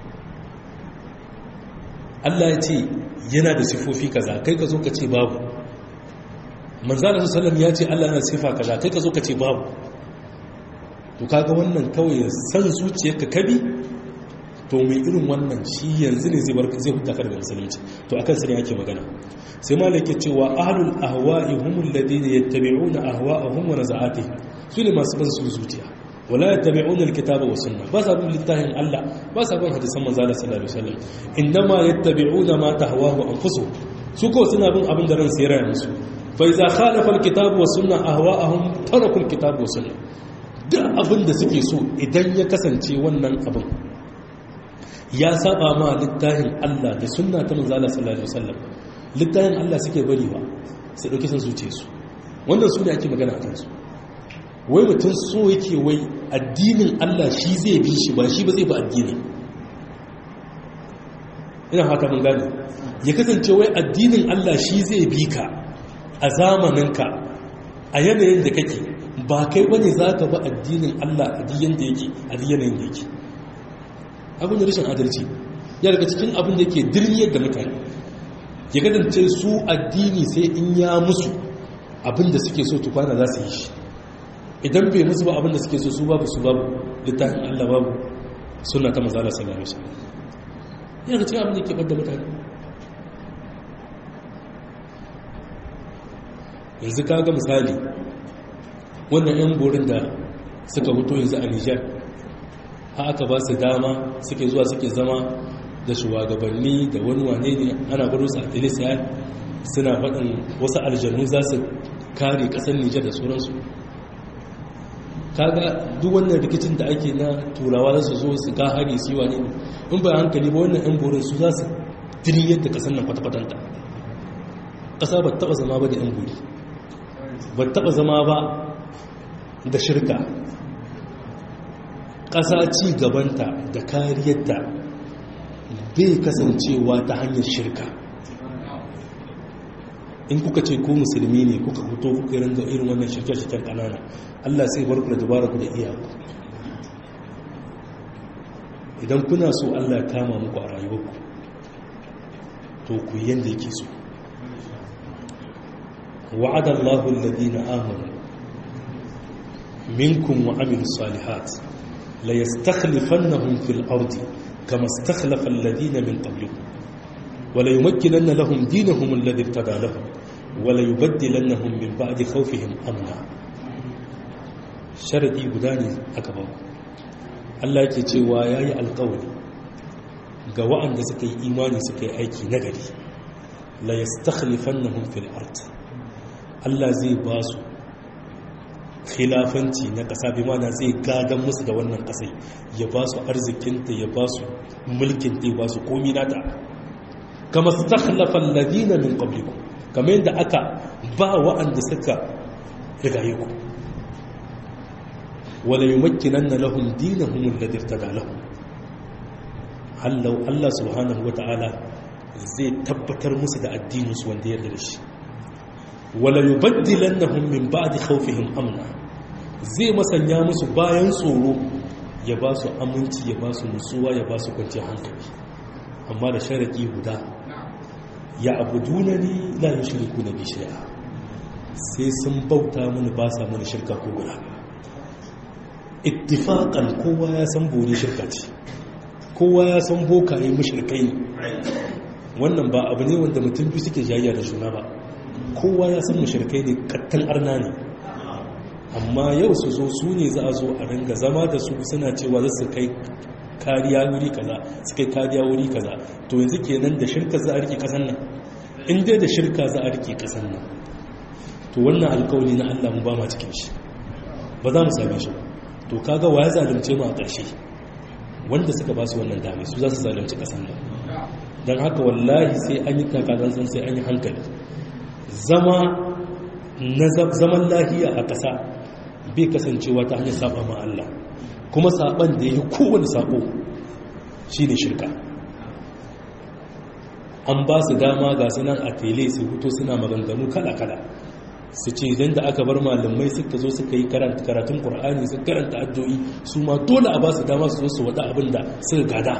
Allah ya ce yana da sifofi kaza kai ka zo ka ce babu. manzala sallam ya ce Allah yana sifa kaza kai ka zo ka ce babu. to kaga wannan kawai san zuciyarka kabi, to mai irin wannan shi yanzu ne zai barka zai hudda ka daga musulunci. to akan sa ne ake magana. sai malaka cewa ahlul ahwa'i humul ladina yattabi'una ahwa'ahum wa naza'atihim, sune masu bin su zuciya, wala yattabi'una alkitaba wa sunnah, ba sa bin littafin Allah, ba sa bin hadisan manzo Allah sallallahu alaihi wasallam. indama yattabi'una ma tahwahu anfusuhum, su ko suna bin abin da ran sai raya musu. fa iza khalafa alkitaba wa sunnah ahwa'ahum taraku alkitaba wa sunnah, duk abin da suke so idan ya kasance wannan abin ya saba ma littafin Allah da sunna ta manzo Allah sallallahu alaihi wasallam, littafin Allah suke barewa su dauki san zuciyarsu. wannan su ne ake magana a kansu. wai mutum so yake wai addinin Allah shi zai bi shi ba shi ba zai ba addini. ina fata mun gane, ya kasance wai addinin Allah shi zai bi ka a zamaninka a yanayin da kake, ba kai bane zaka ba addinin Allah a diyan da yake a diyan da yake. abin da rashin adalci ya daga cikin abin da yake dirniyar da mutane, ya kasance su addini sai in ya musu abin da suke so tukwana za su yi shi, idan bai musu ba abin da suke so su babu su babu littafin Allah babu sunna ta manzo Allah sallallahu alaihi wasallam. ya daga cikin abin da yake bada mutane. yanzu kaga misali wannan yan borin da suka fito yanzu a Nijar, ha aka ba su dama suke zuwa suke zama da shugabanni da wani wane ne, ana baro su a tilisa suna faɗin wasu aljannu za su kare ƙasar Nijar da sauransu. kaga duk wannan rikicin da ake na turawa za su zo su ga hari su yi wane ne, in ba hankali ba wannan yan borin su za su diriyar da ƙasar nan kwata-kwatanta. ƙasa ba taɓa zama ba da yan bori, ba taɓa zama ba da shirka. ƙasa ci gabanta da kariyarta bai kasancewa ta hanyar shirka. in kuka ce ko musulmi ne kuka fito kuka yi da irin wannan shirke-shirken ƙanana, Allah sai barku da dubara ku da iyaku. idan kuna so Allah ya kama muku a rayuwarku, to ku yi yadda yake so. wa'ada Allahu alladhina amanu minkum wa amilus salihat la yastakhlifannahum fil ardi kama istakhlafa alladhina min qablikum wa la yumakkinanna lahum dinahum alladhi irtada lahum wa la yubaddilannahum min ba'di khawfihim amna. sharadi guda ne aka ba Allah yake cewa yayi alƙawari ga wa'anda suka yi imani suka yi aiki nagari, la yastakhlifannahum fil ardi, Allah zai ba su khilafanci na ƙasa bi mana zai gadan musu da wannan ƙasai ya ba su arzikinta ya ba su mulkinta ya ba su komi nata kama su takhlafan ladina min qablikum kamar yadda aka ba wa'anda suka rigaye ku wala yumakkinanna lahum dinahum alladhi irtada lahum hallau Allah subhanahu wata'ala zai tabbatar musu da addinin su wanda ya yarda da shi wala yubaddilannahum min ba'di khawfihim amna zai masanya musu bayan tsoro ya ba su aminci ya ba su nutsuwa ya ba su kwanciyar hankali amma da sharadi guda ya abudunani la yushrikuna bi shay'a sai sun bauta mini ba sa mini shirka ko guda ittifaqan kowa ya san bore shirka ce kowa ya san bokaye mushrikai wannan ba abu ne wanda mutum biyu suke jayayya da juna ba kowa ya san mushrikai ne kattan arna ne amma yau su zo su ne za a zo a ringa zama da su suna cewa za su kai kariya wuri kaza su kai kariya wuri kaza to yanzu kenan da shirka za a rike kasan nan in dai da shirka za a rike kasan nan to wannan alkawari na Allah mu ba ma cikin shi ba za mu same shi to kaga wa ya zalunce mu a ƙarshe wanda suka ba su wannan dame su za su zalunci kasan nan don haka wallahi sai an yi takazansan sai an yi hankali zama na zaman lahiya a ƙasa bai kasancewa ta hanyar saba ma Allah kuma saban da ya yi kowane sabo shi ne shirka an ba su dama ga sunan a tele su hutu suna maganganu kala-kala su ce idan da aka bar malamai suka zo suka yi karatun ƙur'ani su karanta addu'o'i su ma dole a ba su dama su zo su wada abin da suka gada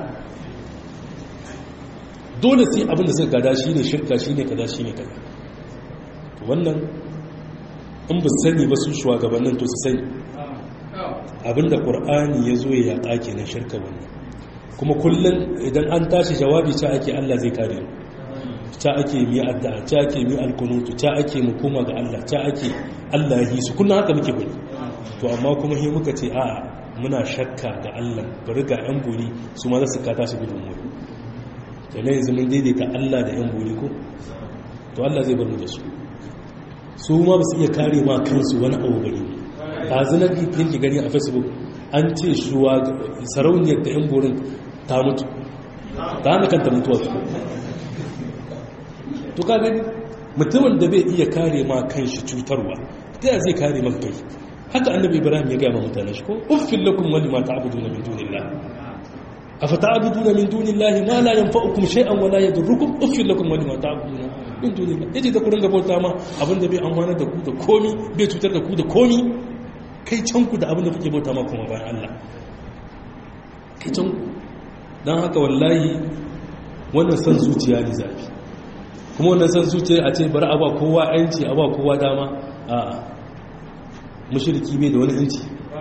dole sai abin da suka gada shi ne shirka shi ne kaza shi ne kaza wannan in ba sani ba su shugabannin to su sani abinda ƙur'ani ya zo ya yaƙa ke na shirka wannan kuma kullum idan an tashi jawabi ca ake Allah zai kare mu ca ake mi addu'a ca ake mi alkunutu ca ake mu koma ga Allah ca ake Allah ya yi su kullum haka muke bari to amma kuma he muka ce a'a muna shakka ga Allah bari ga yan buri su ma za su kata su gudun mu to ne yanzu mun daidaita Allah da yan buri ko to Allah zai bar mu da su su ma ba su iya kare ma kansu wani abu bane ta zina ɗin ki gani a Facebook an ce shuwa sarauniyar da yan burin ta mutu ta hana kanta mutuwa su to ka gani mutumin da bai iya kare ma kanshi cutarwa ta yaya zai kare maka kai haka annabi Ibrahim ya gaya ma mutane shi ko uffil lakum wa lima ta'buduna min dunillah afa ta'buduna min dunillahi ma la yanfa'ukum shay'an wa la yadurrukum uffil lakum wa lima ta'buduna min dunillah yace da ku ringa bauta ma abinda bai amfana da ku da komi bai cutar da ku da komi kai can ku da abinda kuke bauta ma kuma bayan Allah kai can dan haka wallahi wannan san zuciya ne zafi kuma wannan san zuciya a ce bari a ba kowa yanci a ba kowa dama a'a mushriki bai da wani yanci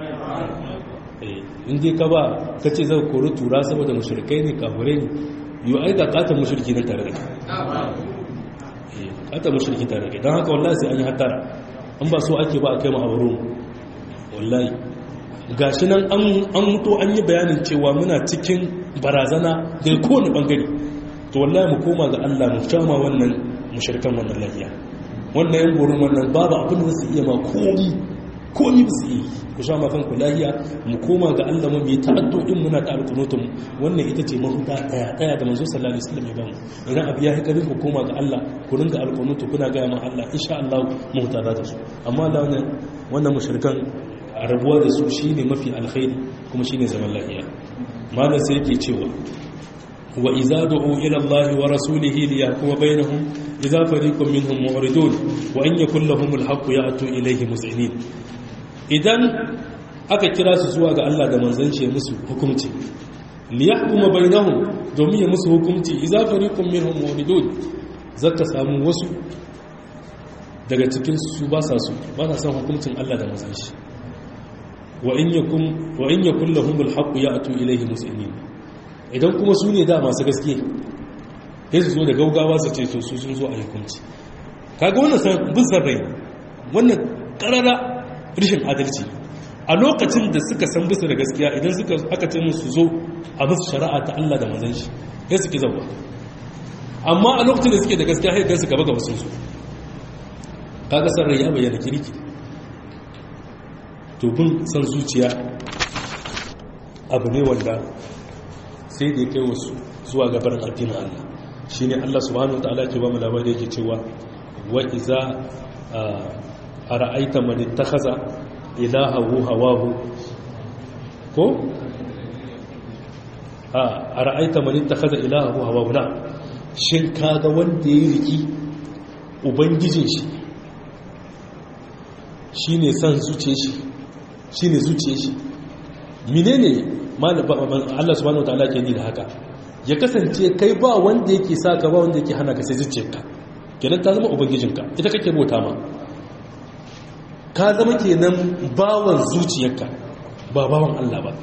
in dai ka ba ka ce zai kori tura saboda mushrikai ne kafirai ne yau ai da katon mushriki nan tare da ka katon mushriki tare da ka don haka wallahi sai an yi hattara an ba so ake ba a kai ma a wurin wallahi gashi nan an mutu an yi bayanin cewa muna cikin barazana da kowane bangare to wallahi mu koma ga Allah mu shama wannan mushrikan wannan lafiya wannan yan gurin wannan babu abin da su iya ma komi komi ba su yi ku sha makan ku lahiya mu koma ga Allah mu mai ta'addu'in muna ta alqunutun wannan ita ce mahuta daya daya da manzo sallallahu alaihi wasallam ya bamu idan abu ya hikarin ku koma ga Allah ku ringa alqunutu kuna ga ma Allah insha Allah mahuta za ta so amma da wannan wannan mushrikan rabuwa da su shine mafi alkhairi kuma shine zaman lahiya malam sai yake cewa wa idza du'u ila Allah wa rasulihi liyahkuma bainahum idza fariqun minhum mu'ridun wa in yakul lahum al-haqqu ya'tu ilayhi mus'inin idan aka kira su zuwa ga Allah da manzanci musu hukunci liyahkuma bainahum domin ya musu hukunci idza fariqun minhum mu'ridun zaka samu wasu daga cikin su ba sa su ba sa son hukuncin Allah da manzanci wa in yakum wa in yakul lahum al-haqqu ya'tu ilayhi mus'inin idan kuma su ne da masu gaske sai su zo da gaugawa su ce su sun zo a hukunci kaga wannan san bizar rai wannan karara rishin adalci a lokacin da suka san bisa da gaskiya idan suka aka ce musu zo a musu shari'a ta Allah da manzon shi sai suke zauwa amma a lokacin da suke da gaskiya sai gansu gaba gaba sun zo kaga san rai ya bayyana kiriki to bin san zuciya abu ne wanda sai da ya kai wasu zuwa gabarin addinin Allah shine Allah subhanahu wataala ke ba mu labari yake cewa wa iza ara'aita man ittakhadha ilahahu hawahu ko a ara'aita man ittakhadha ilahahu hawahu na shin kaga wanda ya riki ubangijin shi shine san zuciyar shi shine zuciyar shi menene Allah subhanahu wataala ke ni da haka ya kasance kai ba wanda yake sa ka ba wanda yake hana ka sai zuciyarka kenan ta zama ubangijinka ita kake bauta ma ka zama kenan bawan zuciyarka ba bawan Allah ba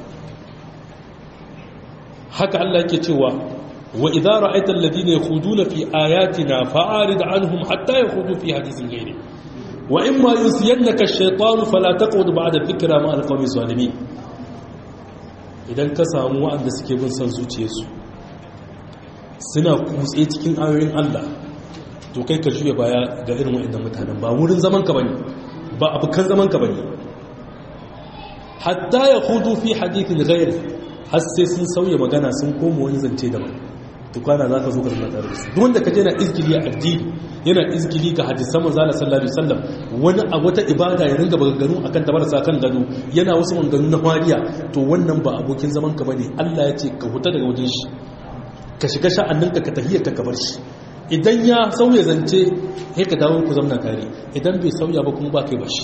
haka Allah yake cewa wa idza ra'aita alladhina yakhuduna fi ayatina fa'arid anhum hatta yakhudu fi hadithin ghayri wa imma yusyannaka ash-shaytanu fala taqud ba'da dhikra ma al-qawmi zalimin idan ka samu wa'anda suke bin san zuciyarsu suna kutse cikin ayoyin Allah to kai ka juya baya ga irin wa'annan mutanen ba wurin zaman ka bane ba abukan zaman ka bane hatta yakhudu fi hadithin ghayri har sai sun sauya magana sun koma wani zance daban tukwana za ka zo ka zama tare da su duk wanda ka je na izgili a addini yana izgili ga hadisan manzo Allah sallallahu alaihi wasallam wani a wata ibada ya ringa bagaganu akan tabarsa kan gado yana wasu manganu na fariya to wannan ba abokin zaman ka bane Allah ya ce ka huta daga wajen shi ka shiga sha'aninka ka tahiyya ka kabar shi idan ya sauya zance sai ka dawo ku zamna tare idan bai sauya ba kuma ba kai bashi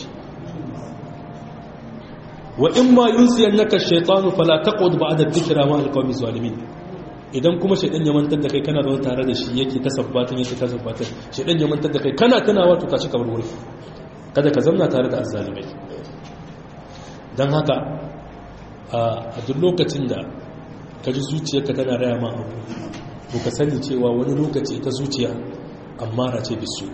wa imma yunsiyannaka ash-shaytanu fala taqud ba'da dhikra ma al-qawmi zalimin idan kuma shaytan ya mantar da kai kana zaune tare da shi yake ta sabbatin yake ta sabbatin shaytan ya mantar da kai kana tunawa to ka ci kabar wuri kada ka zamna tare da azzalimai dan haka a duk lokacin da ka ji zuciyarka tana raya ma abu to ka sani cewa wani lokaci ta zuciya amma race bisu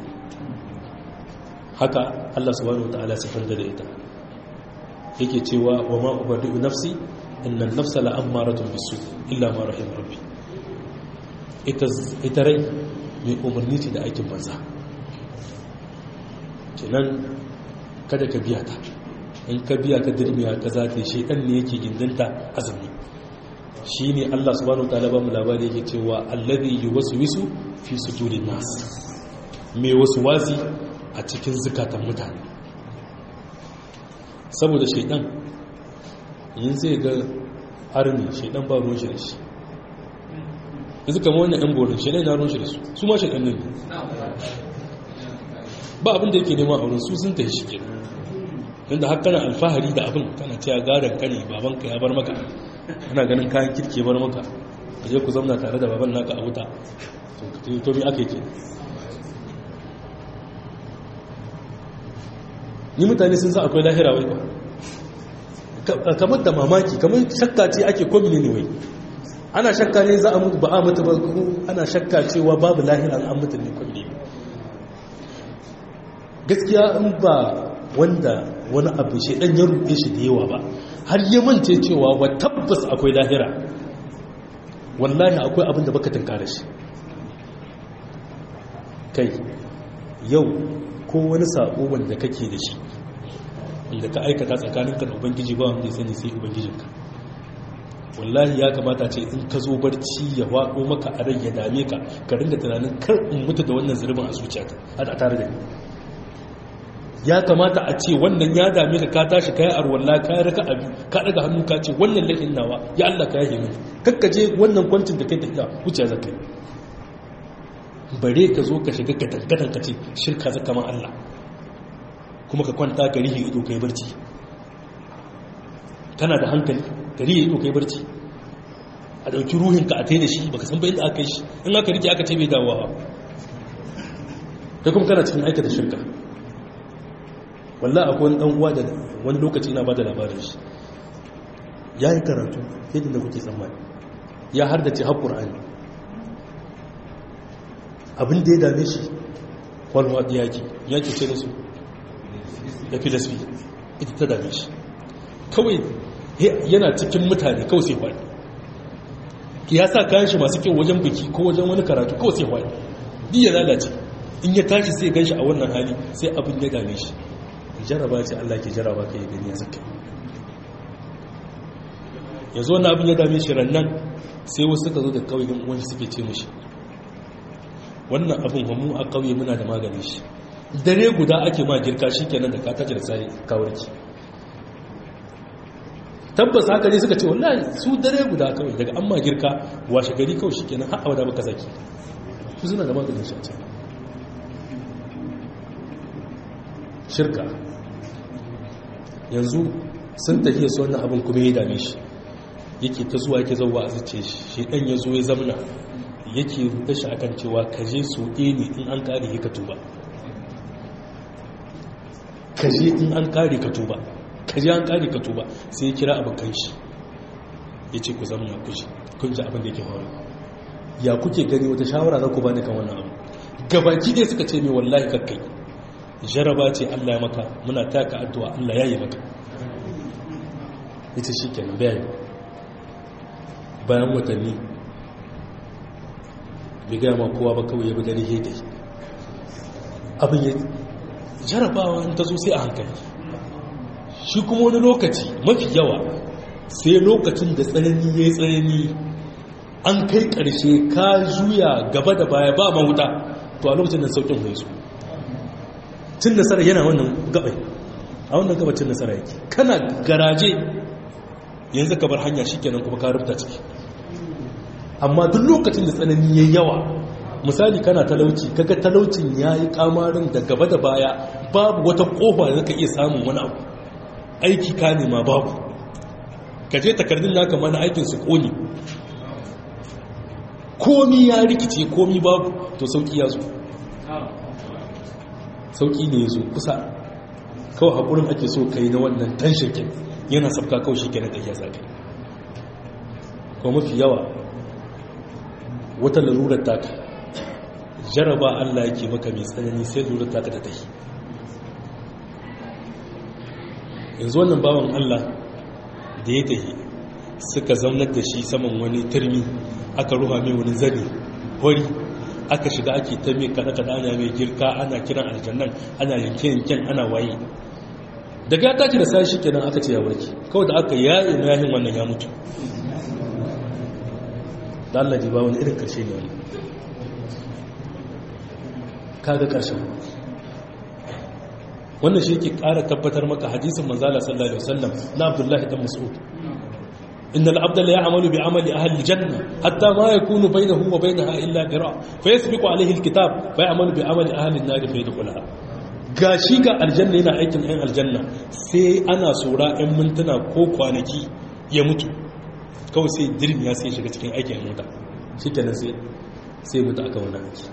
haka Allah subhanahu wataala sifar da ita yake cewa wa ma ubadi'u nafsi inna an-nafsa la'ammaratun bisu illa ma rahim rabbi ita ita rai mai umarni ce da aikin banza kenan kada ka biya ta in ka biya ta dirmiya ka za ta yi shedan ne yake gindinta azumi shine Allah subhanahu wataala ba mu labari yake cewa alladhi yuwaswisu fi sudurin nas mai waswasi a cikin zakatan mutane saboda shaidan yin zai ga arni shaidan ba ruwan shi da shi yanzu kama wannan yan borin shaidan na ruwan shi da su su ma shaidan ne ba abinda yake nema a wurin su sun ta yi shi kenan inda har kana alfahari da abin kana cewa gadon kane babanka ya bar maka kana ganin kayan kirke bar maka a je ku zamna tare da baban naka a wuta to mi aka yi kenan ni mutane sun sa akwai lahira wai ba kamar da mamaki kamar shakka ce ake komini ne wai ana shakka ne za a mutu ba a mutu ba ana shakka cewa babu lahira an mutu ne komini ne gaskiya in ba wanda wani abu shi dan ya rufe shi da yawa ba har ya mance cewa wa tabbas akwai lahira wallahi akwai abin da baka tunkara shi kai yau ko wani sabo wanda kake da shi inda ka aikata tsakaninka da ubangiji ba wanda ya sani sai ubangijinka wallahi ya kamata ce in ka zo barci ya waɗo maka a rai ya dame ka ka ringa tunanin kar in mutu da wannan zurbin a zuciyata a tare da ni ya kamata a ce wannan ya dame ka ka tashi kai arwalla ka raka abi ka daga hannu ka ce wannan laifin nawa ya Allah ka yahe mini kakkaje wannan kwancin da kai da ita wuce zakai bare ka zo ka shiga gadangadan ka ce shirka zaka man Allah kuma ka kwanta ka rihe ido kai barci kana da hankali ka rihe ido kai barci a dauki ruhinka a taida shi baka san ba inda aka yi shi in aka rike aka ce bai dawowa da kuma kana cikin aikata shirka wallahi akwai wani dan uwa da wani lokaci ina bada labarin shi ya yi karatu yadda da kuke tsammani ya hardace har Qur'ani abin da ya dame shi kwalwa yaki yaki ce da su da filasfi ita ta dame shi kawai yana cikin mutane kawai sai kwani ya sa kayan shi masu kyau wajen biki ko wajen wani karatu kawai sai kwani biya lalace in ya tashi sai gan shi a wannan hali sai abin ya dame shi jaraba ce Allah ke jaraba ka yi gani ya zaka yanzu wannan abin ya dame shi rannan sai wasu suka zo da kauyen wani suke ce mishi wannan abin mu a kauye muna da maganin shi dare guda ake ma girka shi kenan da ka tace da sai kawarki tabbas haka ne suka ce wallahi su dare guda kawai daga amma girka washe gari kawai shi kenan har abada baka saki su suna da maganin shi a can shirka yanzu sun tafiye su wannan abin kuma ya dame shi yake ta zuwa yake zauwa a zuce shi shi dan ya zo ya zamna yake ruɗa shi akan cewa ka je su ne in an kare ka tuba ka je in an kare ka tuba ka je an kare ka tuba sai ya kira abokan shi ya ce ku zamna ku ji kun ji abin da yake faru ya kuke gani wata shawara za ku ba ni kan wannan abu gabaki ɗaya suka ce mai wallahi kakkai jaraba ce Allah ya maka muna taka addu'a Allah ya yi maka ita shi kenan bayani bayan watanni bai gaya ma kowa ba kawai ya bi gani hede abin ya jarabawa in ta zo sai a hankali shi kuma wani lokaci mafi yawa sai lokacin da tsanani ya yi tsanani an kai ƙarshe ka juya gaba da baya ba mahuta to a lokacin da sauƙin mai su cin nasara yana wannan gabai a wannan gaba cin nasara yake kana garaje yanzu ka bar hanya shi kenan kuma ka rubuta ciki amma duk lokacin da tsanani ya yawa misali kana talauci kaga talaucin ya yi kamarin da gaba da baya babu wata kofa da zaka iya samun wani abu aiki ka nema babu ka je takardun naka mana aikin su kone komi ya rikice komi babu to sauki ya zo sauki ne ya zo kusa kawai haƙurin ake so kai na wannan tanshikin yana sabka kawai shi kenan ɗaya zaɓe kuma mafi yawa wata larurar taka jaraba Allah yake maka mai tsanani sai larurar taka da ta yi yanzu wannan bawan Allah da ya tafi suka zaunar da shi saman wani turmi aka ruha mai wani zane hori aka shiga ake ta mai kada-kada ana mai girka ana kiran aljannan ana yanke-yanken ana waye daga ya tashi da sai shi kenan aka ce ya warke kawai da aka yaye na yahin wannan ya mutu da Allah ji ba wani irin karshe ne wani kaga karshen wannan shi yake ƙara tabbatar maka hadisin manzala sallallahu alaihi wasallam na Abdullahi dan Mas'ud innal abda la ya'malu bi amali ahli aljanna hatta ma yakunu bainahu wa bainaha illa dira' fa yasbiqu alayhi alkitab fa ya'malu bi amali ahli an-nar fa yadkhulaha gashi ga aljanna yana aikin ɗan aljanna sai ana tsora ɗan mintuna ko kwanaki ya mutu kawai sai dirim ya sai shiga cikin aikin mota shikenan sai sai mutu aka wani aiki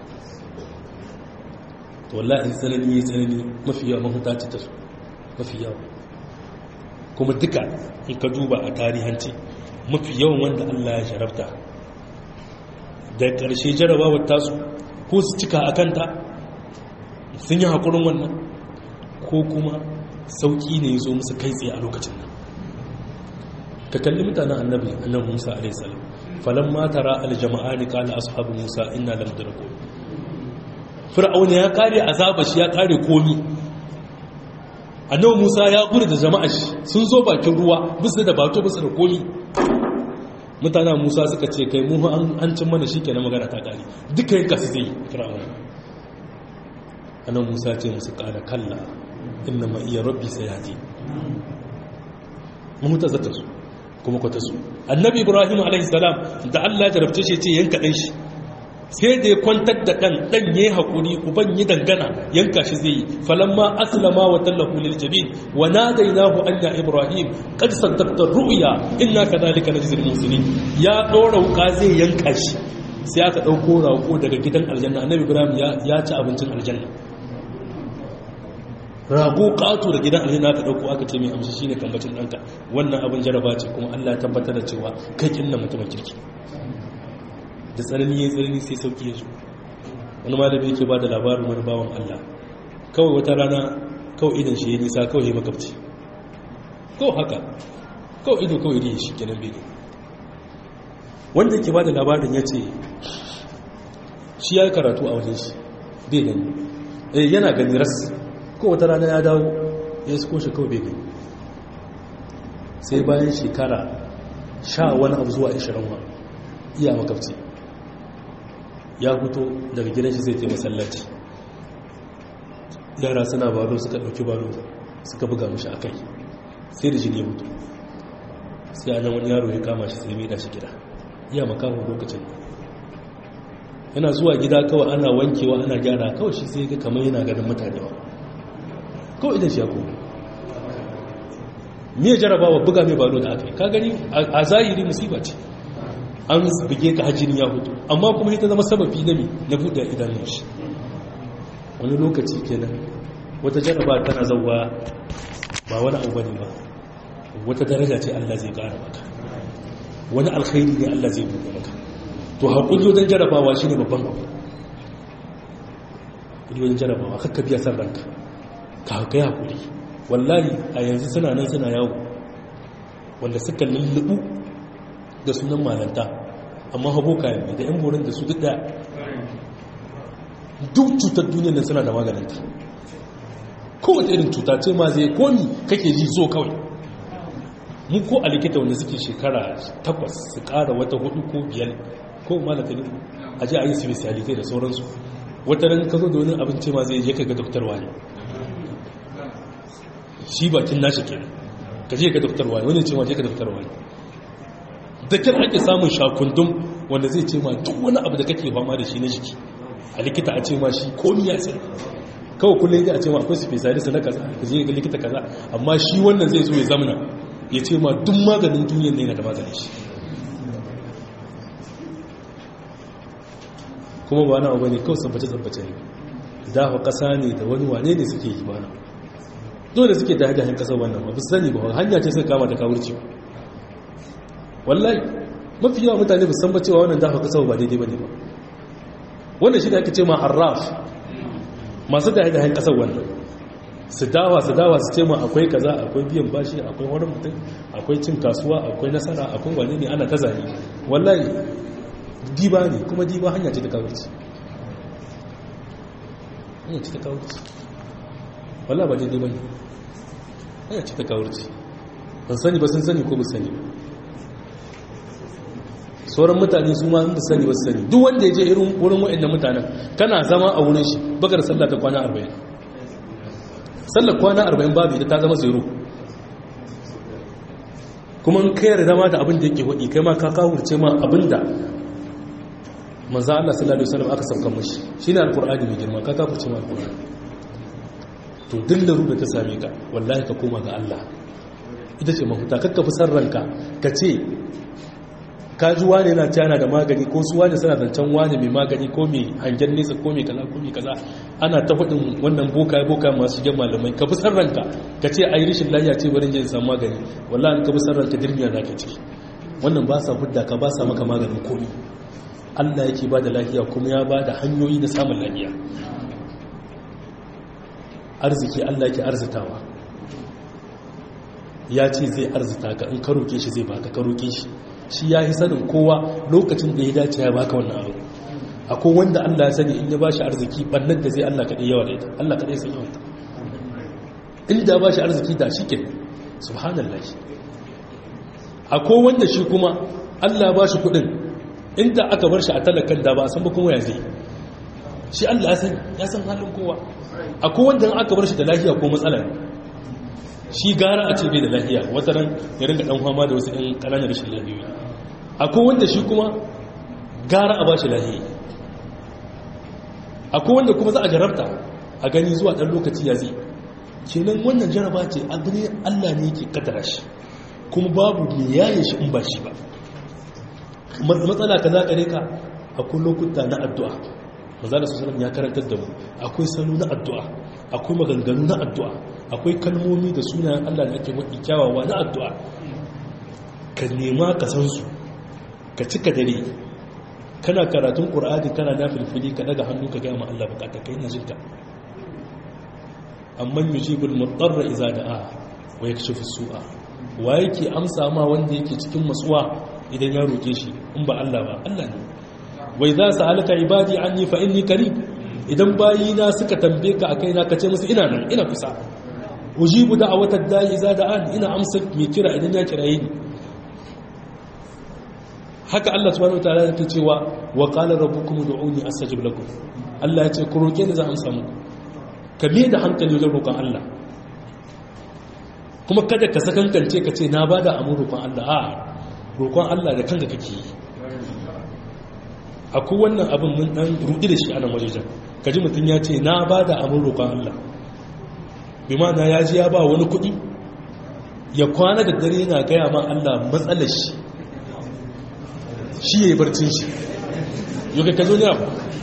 to wallahi tsanani ya tsanani mafi yawa mahuta ce ta su mafi yawa kuma duka in ka duba a tarihanci mafi yawan wanda Allah ya sharafta da ƙarshe jarabawar tasu ko su cika a kanta sun yi haƙurin wannan ko kuma sauƙi ne ya zo musu kai tsaye a lokacin nan ka kalli mutanen annabi annabi Musa alaihi salam falamma tara aljama'ani qala ashabu Musa inna lamudrakun fir'auna ya kare azaba shi ya kare komi annabi Musa ya gudu da jama'a shi sun zo bakin ruwa bisa da bato bisa da komi mutanen Musa suka ce kai mu an cin mana shikenan magana ta kare duka yanka su zai fir'auna annabi Musa ce musu kala kalla inna ma iya rabbi sayati mun ta zata su kuma kwata su annabi Ibrahim alaihi salam da Allah ya jarabce shi ce yanka dan shi sai da ya kwantar da ɗan ɗan ya yi haƙuri uban yi dangana yanka shi zai yi falamma aslama wa tallahu lil jabin wa nadainahu anna ibrahim qad saddaqta ru'ya inna kadhalika najzil muslimin ya dora wuka zai yanka shi sai aka dauko rago daga gidan aljanna annabi ibrahim ya ya ci abincin aljanna rago ƙato da gidan aljanna aka dauko aka ce mai amshi shine kambacin ɗanka wannan abin jaraba ce kuma Allah ya tabbatar da cewa kai kinna mutumin kirki da tsanani ya tsanani sai sauki ya zo wani malami yake ba da labarin wani bawan Allah kawai wata rana kawai idan shi ya nisa kawai ya makabci kawai haka kawai ido kawai idan shi kenan bai wanda yake ba da labarin ya ce shi ya yi karatu a wajen shi bai gani eh yana gani ras ko wata rana ya dawo ya isko shi kawai bai sai bayan shekara sha wani abu zuwa ishirin wa iya makabci ya fito daga gidan shi zai ce masallaci yara suna balo suka ɗauki balo suka buga mashi a kai sai da jini ya mutu sai a nan wani yaro ya kama shi sai mai da shi gida iya makamu lokacin yana zuwa gida kawai ana wankewa ana gyara kawai shi sai ga kamar yana ganin mutane ba kawai idan shi ya koma me jarabawa buga mai balo da aka yi ka gani a zahiri musiba ce an buge ka hajjini ya hutu amma kuma ita zama sababi na mi na buɗe idanun shi wani lokaci kenan wata jaraba tana zauwa ba wani abu bane ba wata daraja ce Allah zai ƙara maka wani alkhairi ne Allah zai buɗe maka to haƙuri wajen jarabawa shine babban abu haƙuri wajen jarabawa kakka biya san ranka ka kai haƙuri wallahi a yanzu suna nan suna yawo wanda suka lullubu da sunan malanta amma habo kayan da yan borin da su duk da duk cutar duniyar nan suna da maganinta kowace irin cuta ce ma zai komi kake ji zo kawai mu ko a likita wanda suke shekara takwas su kara wata hudu ko biyar ko malaka ne a ji a yi speciality da sauransu wata ran ka zo da wani abinci ma zai je ka ga doktorwa ne shi bakin nashi kenan ka je ka doktorwa ne wani ce ma je ka doktorwa ne da kyan ake samun shakundun wanda zai ce ma duk wani abu da kake fama da shi na jiki a likita a ce ma shi komi ya sai kawai kullum ya ce ma akwai specialist na kaza ka je ga likita kaza amma shi wannan zai zo ya zamana ya ce ma duk maganin duniyar ne yana da maganin shi kuma ba na wani kawai tsabbace-tsabbace ne dafa kasa ne da wani wane ne suke yi ba na dole suke da hajjahin kasar wannan ba su sani ba hanya ce suka kama da kawurci ba wallahi mafi yawa mutane ba san ba cewa wannan dafa kasar ba daidai ba ne ba wannan shi da ake ce ma arraf masu da hajjahin kasar wannan su dawa su dawa su ce ma akwai kaza akwai biyan bashi akwai wani mutum akwai cin kasuwa akwai nasara akwai wane ne ana ta zane wallahi diba ne kuma diba hanya ce ta kawurci hanya ce ta kawurci wallahi ba daidai ba ne hanya ce ta kawurci ban sani ba sun sani ko ba sani ba sauran mutane su ma da sani ba su sani duk wanda ya je irin wurin waɗannan mutanen kana zama a wurin shi bakar sallah ta kwana arba'in sallar kwana arba'in babu ita ta zama zero kuma in kai yarda ma da abin da yake hudi kai ma ka kawurce ma abin da manzo Allah sallallahu alaihi wasallam aka sauka mishi shine alqur'ani mai girma ka kafirce ma alqur'ani to dillaru da ta same ka wallahi ka koma ga Allah ita ce mafuta kakka fi san ranka ka ce ka ji wani yana tana da magani ko su wani suna zancen wani mai magani ko mai hangen nesa ko mai kaza ko mai kaza ana ta hudin wannan boka boka masu gan malamai ka fi san ranka ka ce ai rishin lafiya ce barin je san magani wallahi ka fi san ranka dirmiya zaka ci wannan ba sa hudda ka ba sa maka maganin komai Allah yake ba da lafiya kuma ya ba da hanyoyi na samun lafiya arziki Allah yake arzitawa ya ce zai arzita ka in ka roke shi zai baka ka roke shi shi ya yi sanin kowa lokacin da ya dace ya baka wannan abu akwai wanda Allah ya sani in ya ba shi arziki bannan da zai Allah kaɗai yawa da ita Allah kaɗai san yawan ta inda ba shi arziki da shi ke subhanallah akwai wanda shi kuma Allah ba shi kuɗin inda aka bar shi a talakan da ba a san ba kuma ya zai shi Allah ya san halin kowa akwai wanda aka bar shi da lafiya ko matsala shi gara a ce bai da lafiya wata ran ya ringa dan fama da wasu ɗan ƙananan rashin lafiyoyi akwai wanda shi kuma gara a ba shi lafiya akwai wanda kuma za a jarabta a gani zuwa ɗan lokaci ya zai kenan wannan jaraba ce abu ne Allah ne yake kaddara shi kuma babu mai yaye shi in ba shi ba matsala ka za ka reka akwai lokuta na addu'a manzala sallallahu ya karantar da mu akwai salo na addu'a akwai maganganu na addu'a akwai kalmomi da sunayen Allah da ake wadi kyawawa na addu'a ka nema ka san su ka cika dare kana karatun qur'ani kana nafilfili ka daga hannu ka ga ma Allah bukata kai na jinka amman yujibul mudarra idza da'a wa yakshifu su'a wa yake amsa ma wanda yake cikin matsuwa idan ya roke shi in ba Allah ba Allah ne wai za su halaka ibadi anni fa inni qarib idan bayina suka tambaye ka akai na kace musu ina nan ina kusa ujibu da'awatad da'i idza da'an ina amsa mai kira idan ya kiraye ni haka Allah subhanahu wataala yake cewa wa qala rabbukum ud'uni astajib lakum Allah ya ce ku roke ni zan amsa muku ka me da hankali wajen roƙon Allah kuma kada ka sakankance ka ce na bada amur roƙon Allah a roƙon Allah da kanka kake yi akwai wannan abin mun dan rudi da shi a nan wajejen kaji mutum ya ce na bada amur roƙon Allah bi ma'ana ya ji ya ba wani kuɗi ya kwana da dare yana gaya ma Allah matsalar shi shi ya yi barcin shi yau ka zo ne abu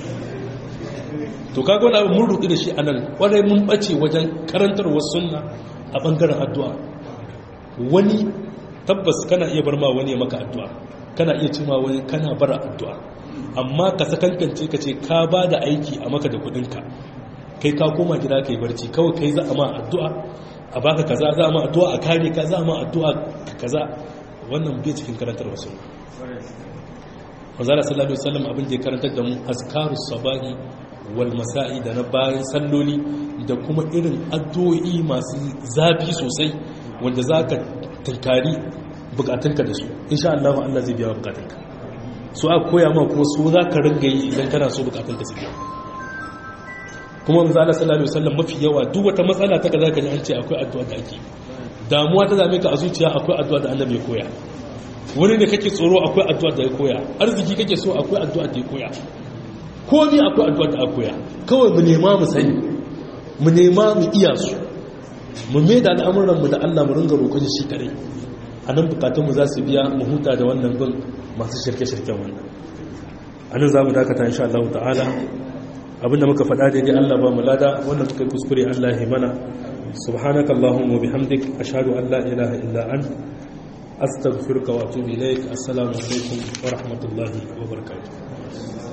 to kaga wani abu mun ruɗu da shi a nan ƙwarai mun ɓace wajen karantarwar sunna a ɓangaren addu'a wani tabbas kana iya bar ma wani ya maka addu'a kana iya ce ma wani kana bara addu'a amma ka sakankance ka ce ka ba da aiki a maka da kuɗinka kai ka koma gida ka yi barci kawai kai za a ma addu'a a baka kaza za a ma addu'a a kare ka za a ma addu'a kaza wannan bai cikin karantarwar sunna manzara sallallahu alaihi wasallam abin da ya karantar da mu azkarus sabahi wal masa'i da na bayan salloli da kuma irin addu'o'i masu zafi sosai wanda zaka tunkari bukatunka da su insha Allah Allah zai biya bukatunka so a koya ma kuma so zaka ringa yi idan kana so bukatunka su biya kuma manzara sallallahu alaihi wasallam mafi yawa duk wata matsala ta kaza ka ji an ce akwai addu'a da ake damuwa ta zame ka a zuciya akwai addu'a da annabi ya koya wani da kake tsoro akwai addu'a da ya koya arziki kake so akwai addu'a da ya koya komai akwai addu'a da ya koya kawai mu nema mu sani mu nema mu iya su mu mai da al'amuran mu da Allah mu ringa roƙon shi kare anan bukatun mu za su biya mu huta da wannan bin masu shirke-shirken wannan anan zamu dakata insha Allah ta'ala abinda muka faɗa daidai Allah ba mu lada wannan muka kuskure Allah ya mana subhanakallahumma wa bihamdik ashhadu an la ilaha illa anta أستغفرك وأتوب إليك السلام عليكم ورحمة الله وبركاته